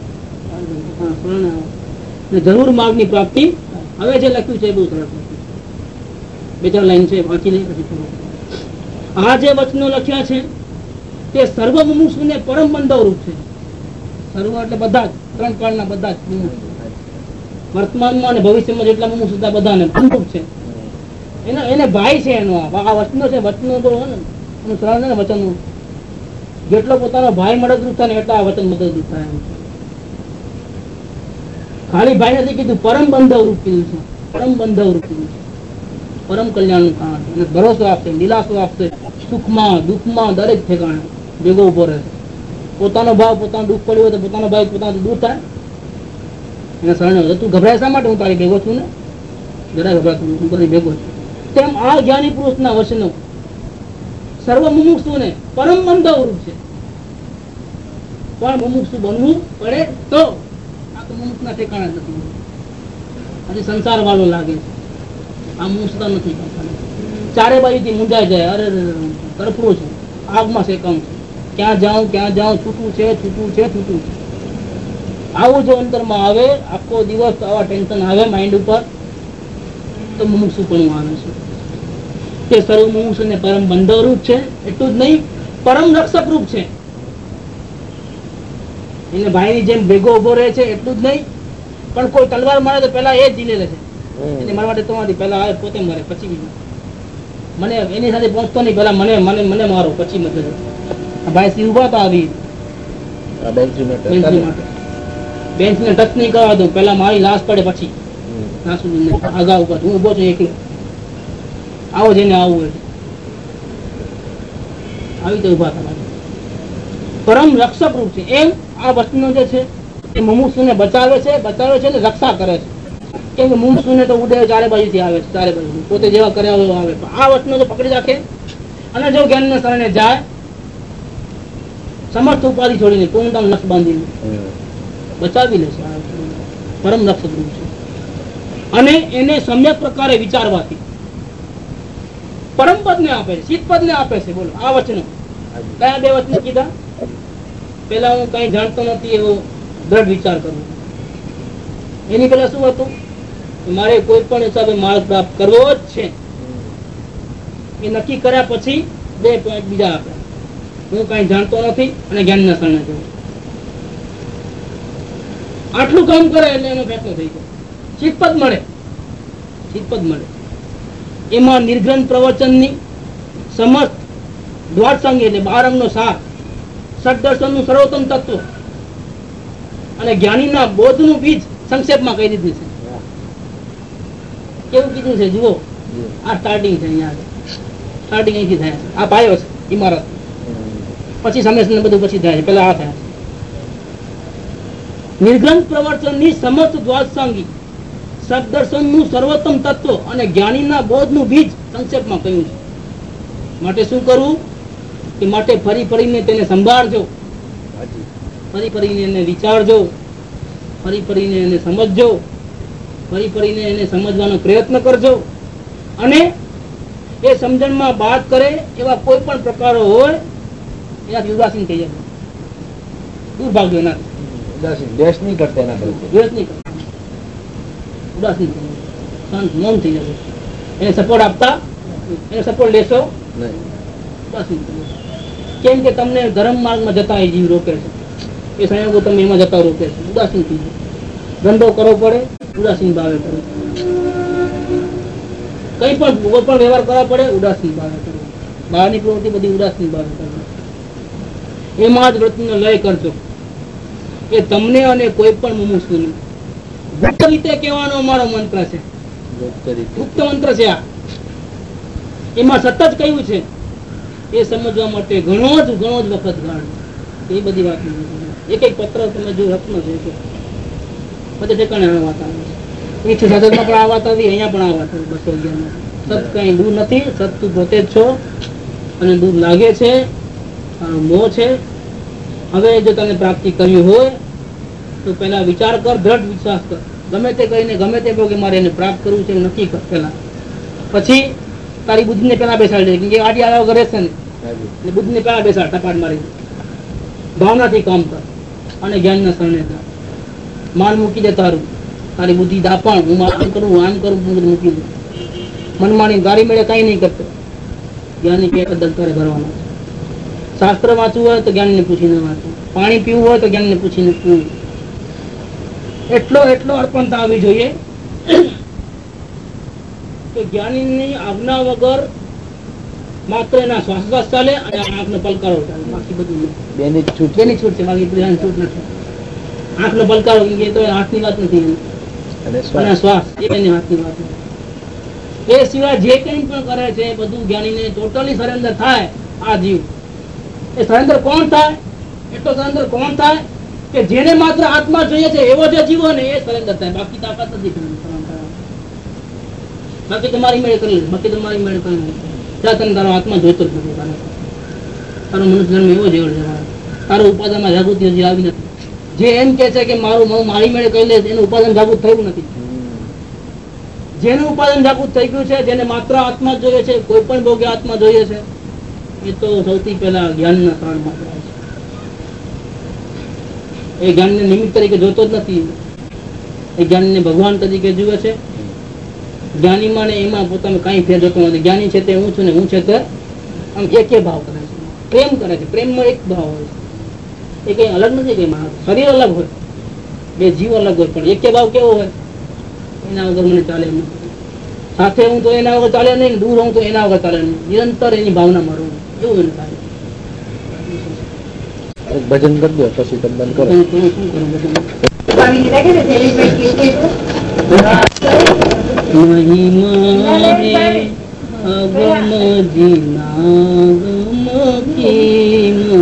જરૂર માર્ગની પ્રાપ્તિ. હવે જે લખ્યું છે એ બહુ સરસ, બે ચાર લાઈન છે, વાંચી લઈ પછી. આ જે વચનો લખ્યા છે તે સર્વ મુમુક્ષુને પરમ બંધવ રૂપ છે. સર્વ એટલે બધા જ, ત્રણ કાળના બધા જ મુમુક્ષુ, વર્તમાનમાં અને ભવિષ્યમાં જેટલા મુમુક્ષુ હતા બધાને બંધવ છે. એને ભાઈ છે એનો. આ વચનો છે, વચનો તો સરળ ને વચન, જેટલો પોતાનો ભાઈ મદદરૂપ થાય ને એટલા વચન મદદરૂપ થાય. ખાલી ભાઈ નથી કીધું, પરમ બંધવ રૂપ કીધું છે. પરમ બંધવ રૂપ કીધું છે. પરમ કલ્યાણ નું કારણ છે. ભરોસો આપશે, દિલાસો આપશે, સુખમાં દુઃખમાં દરેક ઠેકાણે ભેગો ઉભો રહે. પોતાનો ભાવ, પોતાનું દુઃખ પડ્યું હોય તો પોતાનો ભાઈ પોતાનું દૂર થાય, એને શરણે તું ગભરાય શા માટે, હું તારી ભેગો છું ને, જરા ગભરાતું હું તારી ભેગો છું. તેમ આ જ્ઞાની પુરુષના વચનો સર્વ મુમુક્ષુને પરમ બંધવ રૂપ છે. પણ મુમુક્ષુ બનવું પડે તો. આ તો મુમુક્ષના ઠેકાણા નથી, હજી સંસાર વાળો લાગે છે. આ મુમુક્ષતા નથી. ચારે બાજુથી મુંજાઈ જાય, અરે તરફડું છે, આગમાં શેકામ છે, ક્યાં જાઉં, છૂટું છે. આવું જો અંતરમાં આવે, આખો દિવસ આવા ટેન્શન આવે માઇન્ડ ઉપર, તો મુમુક્ષુ પણ આવે છે. તે સર્વ મુમુક્ષુ ને પરમ બંધવ રૂપ છે. એટલું જ નહીં, પરમ રક્ષક રૂપ છે. એને ભાઈની જેમ ભેગો ઉભો રહે છે. એટલું જ નહીં, પણ કોઈ તલવાર મારે તો પેલા એ જ જીલે લે છે. એટલે મારા માટે તમારી પેલા આવે, પોતે મરે, પછી મને એની સાથે પહોંચતો નહીં, પેલા મને મારો, પછી મત. ભાઈ સી ઉભા હતા આવી બેન્ચ ને ટચ નહીં કરવા દઉં, પેલા મારી લાશ પડે પછી આગા ઉપર હું ઉભો છું એકલો. આવો જેને આવું હોય આવી રીતે ઉભા થવા. પરમ રક્ષક રૂપ છે. એમ આ વસ્તુનો જે છે એ મુમુક્ષુને બચાવે છે ને રક્ષા કરે છે. કેમ કે મુમુક્ષુને તો ઉદય ચારે બાજુથી આવે છે, ચારે બાજુ પોતે જેવા કર્યા હોય આવે. આ વસ્તુને જો પકડી રાખે અને જો જ્ઞાનના શરણે જાય, સમર્થ ઉપાધિ છોડીને પૂર્ણતા નખ બાંધીને બચાવી લે છે. પરમ રક્ષક રૂપ છે. અને એને સમ્યક પ્રકારે વિચારવાથી પરમ પદ ને આપે છે, શીત પદ ને આપે છે. બોલો આ વચનો કયા બે વચનો કીધા? પેલા હું કઈ જાણતો નથી એવો દ્રઢ વિચાર કરવો. એની પેલા શું હતું? મારે કોઈ પણ હિસાબે માર્ગ પ્રાપ્ત કરવો જ છે. એ નક્કી કર્યા પછી બે પોઈન્ટ બીજા આપે. હું કઈ જાણતો નથી અને જ્ઞાન ના શરણે જવું. આટલું કામ કરે એટલે એનો ફેંકો થઈ ગયો. શીતપદ મળે. એમાં નિર્ગ્રંથ પ્રવચનની સમર્થ દ્વારસંગ એટલે 12 અંગનો સાર, ષડદર્શનનું સર્વોત્તમ તત્વ અને જ્ઞાનીના બોધનું બીજ સંક્ષેપમાં કહી દીધું છે. કેવું કીધું છે જુઓ. આ સ્ટાર્ટિંગ છે, અહીંયા સ્ટાર્ટિંગ અહીંથી થાય છે. આ પાયો છે ઇમારત, પછી સમેશન બધું પછી થાય છે. પેલા આ થાય છે. નિર્ગ્રંથ પ્રવચનની સમસ્ત દ્વાદશાંગી સદદર્શનનું સર્વોત્તમ તત્વ અને જ્ઞાનીના બોધનું બીજ સંક્ષેપમાં કહ્યું છે. માટે શું કરવું કે માટે ફરી ફરીને તેને સંભાળજો, ફરી ફરીને એને વિચારજો, ફરી ફરીને એને સમજજો, ફરી ફરીને એને સમજવાનો પ્રયત્ન કરજો અને એ સમજણમાં બાદ કરે એવા કોઈ પણ પ્રકારો હોય એનાથી ઉદાસીન થઈ જાય, દૂર ભાગજો એનાથી. ઉદાસીન દ્વેષ નહીં કરતા એના પ્રત્યે. દ્વેષ નહીં કરતા, ઉદાસીન થઈ જાય, શાંત મૌન થઈ જાય. એને સપોર્ટ આપતા, એને સપોર્ટ લેશો નહીં. ઉદાસીન થઈ જાય. કેમ કે તમને ધર્મ માર્ગમાં જતા એ જીવ રોકે છે, એ સંયોગો તમે એમાં જતા રોકે છે. ઉદાસીન થઈ જાય. ધંધો કરવો પડે, ઉદાસીન ભાવે કરો. કઈ પણ કોઈ પણ વ્યવહાર કરવા પડે, ઉદાસીન ભાવે કરો. બહારની પ્રવૃત્તિ બધી ઉદાસીન ભાવે કરો. એમાં જ વૃત્તિનો લય કરજો. એ તમને અને કોઈ પણ મુમુક્ષુને ગુપ્ત રીતે કહેવાનો અમારો મંત્ર છે. ગુપ્ત મંત્ર છે આ. એમાં સતત કહ્યું છે. એ સમજવા માટે ઘણો જ વખત ગાળો. એ બધી વાત એક એક પત્ર તમે જો રત્ન છે બધે ઠેકાણે આ વાત આવે છે. ઈચ્છ સાધકમાં પણ આ વાત આવી, અહીંયા પણ આ વાત આવી. 211 સત કઈ દૂર નથી, સત તું પોતે જ છો અને દૂર લાગે છે, તારો મોહ છે. હવે જો તને પ્રાપ્તિ કરવી હોય તો પેલા વિચાર કર, દ્રઢ વિશ્વાસ કર. ગમે તે કહીને ગમે તે કે મારે એને પ્રાપ્ત કરવું છે નક્કી કર પેલા. પછી તારી બુદ્ધિને પેલા બેસાડી દે, કે આડી આવ્યા વગર રહેશે ને, બુદ્ધિને પેલા બેસાડ, ટપાટ મારી ભાવનાથી કામ કર અને જ્ઞાનના શરણે જા. માન મૂકી દે તારું, તારી બુદ્ધિ દાપણ, હું આમ કરું મૂકી દે. મનમાની ગાડી મેળે કઈ નહીં કરતો. જ્ઞાની કે દલકારે ભરવાના છે. શાસ્ત્ર વાંચવું હોય તો જ્ઞાનીને પૂછીને વાંચવું, પાણી પીવું હોય તો જ્ઞાનીને પૂછીને પીવું. એટલો અર્પણતા આવવી જોઈએ કે જ્ઞાનીની આજ્ઞા વગર માત્ર એના શ્વાસ ચાલે અને આંખનો પલકારો ચાલે, બાકી બધું બેની છૂટ છે, બાકી છૂટ નથી. આંખનો પલકારો તો હાથની વાત નથી, અને શ્વાસ એ એની હાથની વાત નથી. એ સિવાય જે કંઈ પણ કરે છે બધું જ્ઞાનીને ટોટલી સરેન્ડર થાય. આ જીવ એ સરેન્ડર કોણ થાય? એટલો સરેન્ડર કોણ થાય કે જેને માત્ર આત્મા જોઈએ છે એવો જે જીવો ને એ સરેન્ડર થાય. બાકી તાકાત નથી. બાકી તમારી મેળે કરી, બાકી તમારી મેળે કરી ત્યાં તને તારો આત્મા જોઈતો જ નથી. તારો મનુષ્ય જન્મ એવો જેવો છે, તારો ઉપાદાનમાં જાગૃતિ હજી આવી નથી. જે એમ કે છે કે મારું મારી મેળે કહી લે, એનું ઉપાદાન જાગૃત થયું નથી. જેનું ઉપાદાન જાગૃત થઈ ગયું છે, જેને માત્ર આત્મા જોઈએ છે, કોઈ પણ ભોગ્ય આત્મા જોઈએ છે, એ તો સૌથી પહેલા જ્ઞાનના કારણમાં એ જ્ઞાનને નિમિત્ત તરીકે જોતો જ નથી. એ જ્ઞાનને ભગવાન તરીકે જુએ છે. જ્ઞાનીમાં ને એમાં પોતાનો કઈ ફેર જોતો નથી. જ્ઞાની છે તે હું છું ને હું છે તે આમ એક ભાવ કરે છે, પ્રેમ કરે છે. પ્રેમમાં એક ભાવ હોય, એ કઈ અલગ નથી. કઈ શરીર અલગ હોય, બે જીવ અલગ હોય, પણ એક ભાવ કેવો હોય? એના વગર મને ચાલે નહીં. સાથે હું તો એના વગર ચાલે નહીં, દૂર હું તો એના વગર ચાલે નહીં. નિરંતર એની ભાવના મારું એવું એને થાય. ભજન કરી દો પછી બંધ કરો. મહિમા હે અગમ જીનાગમ કી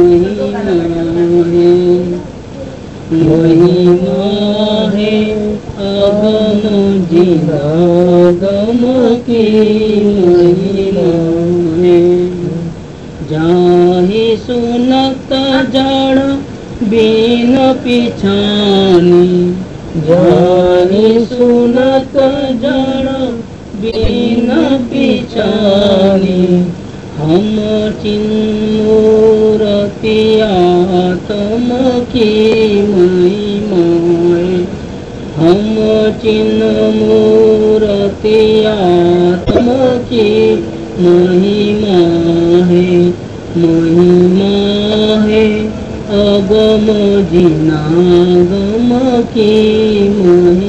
મહિમા હે અગમ જીનાગમ કી મહિમા હે જાહી સુનત જળ બીન પીછાની જાહી સુનત જળ બીન પીછાની હમ ચિન્મૂર્તિ આત્મ કી મહિમાએ હમ ચિન્મૂર્તિ આત્મ કી महिमा है अगम जिनागम की महिमा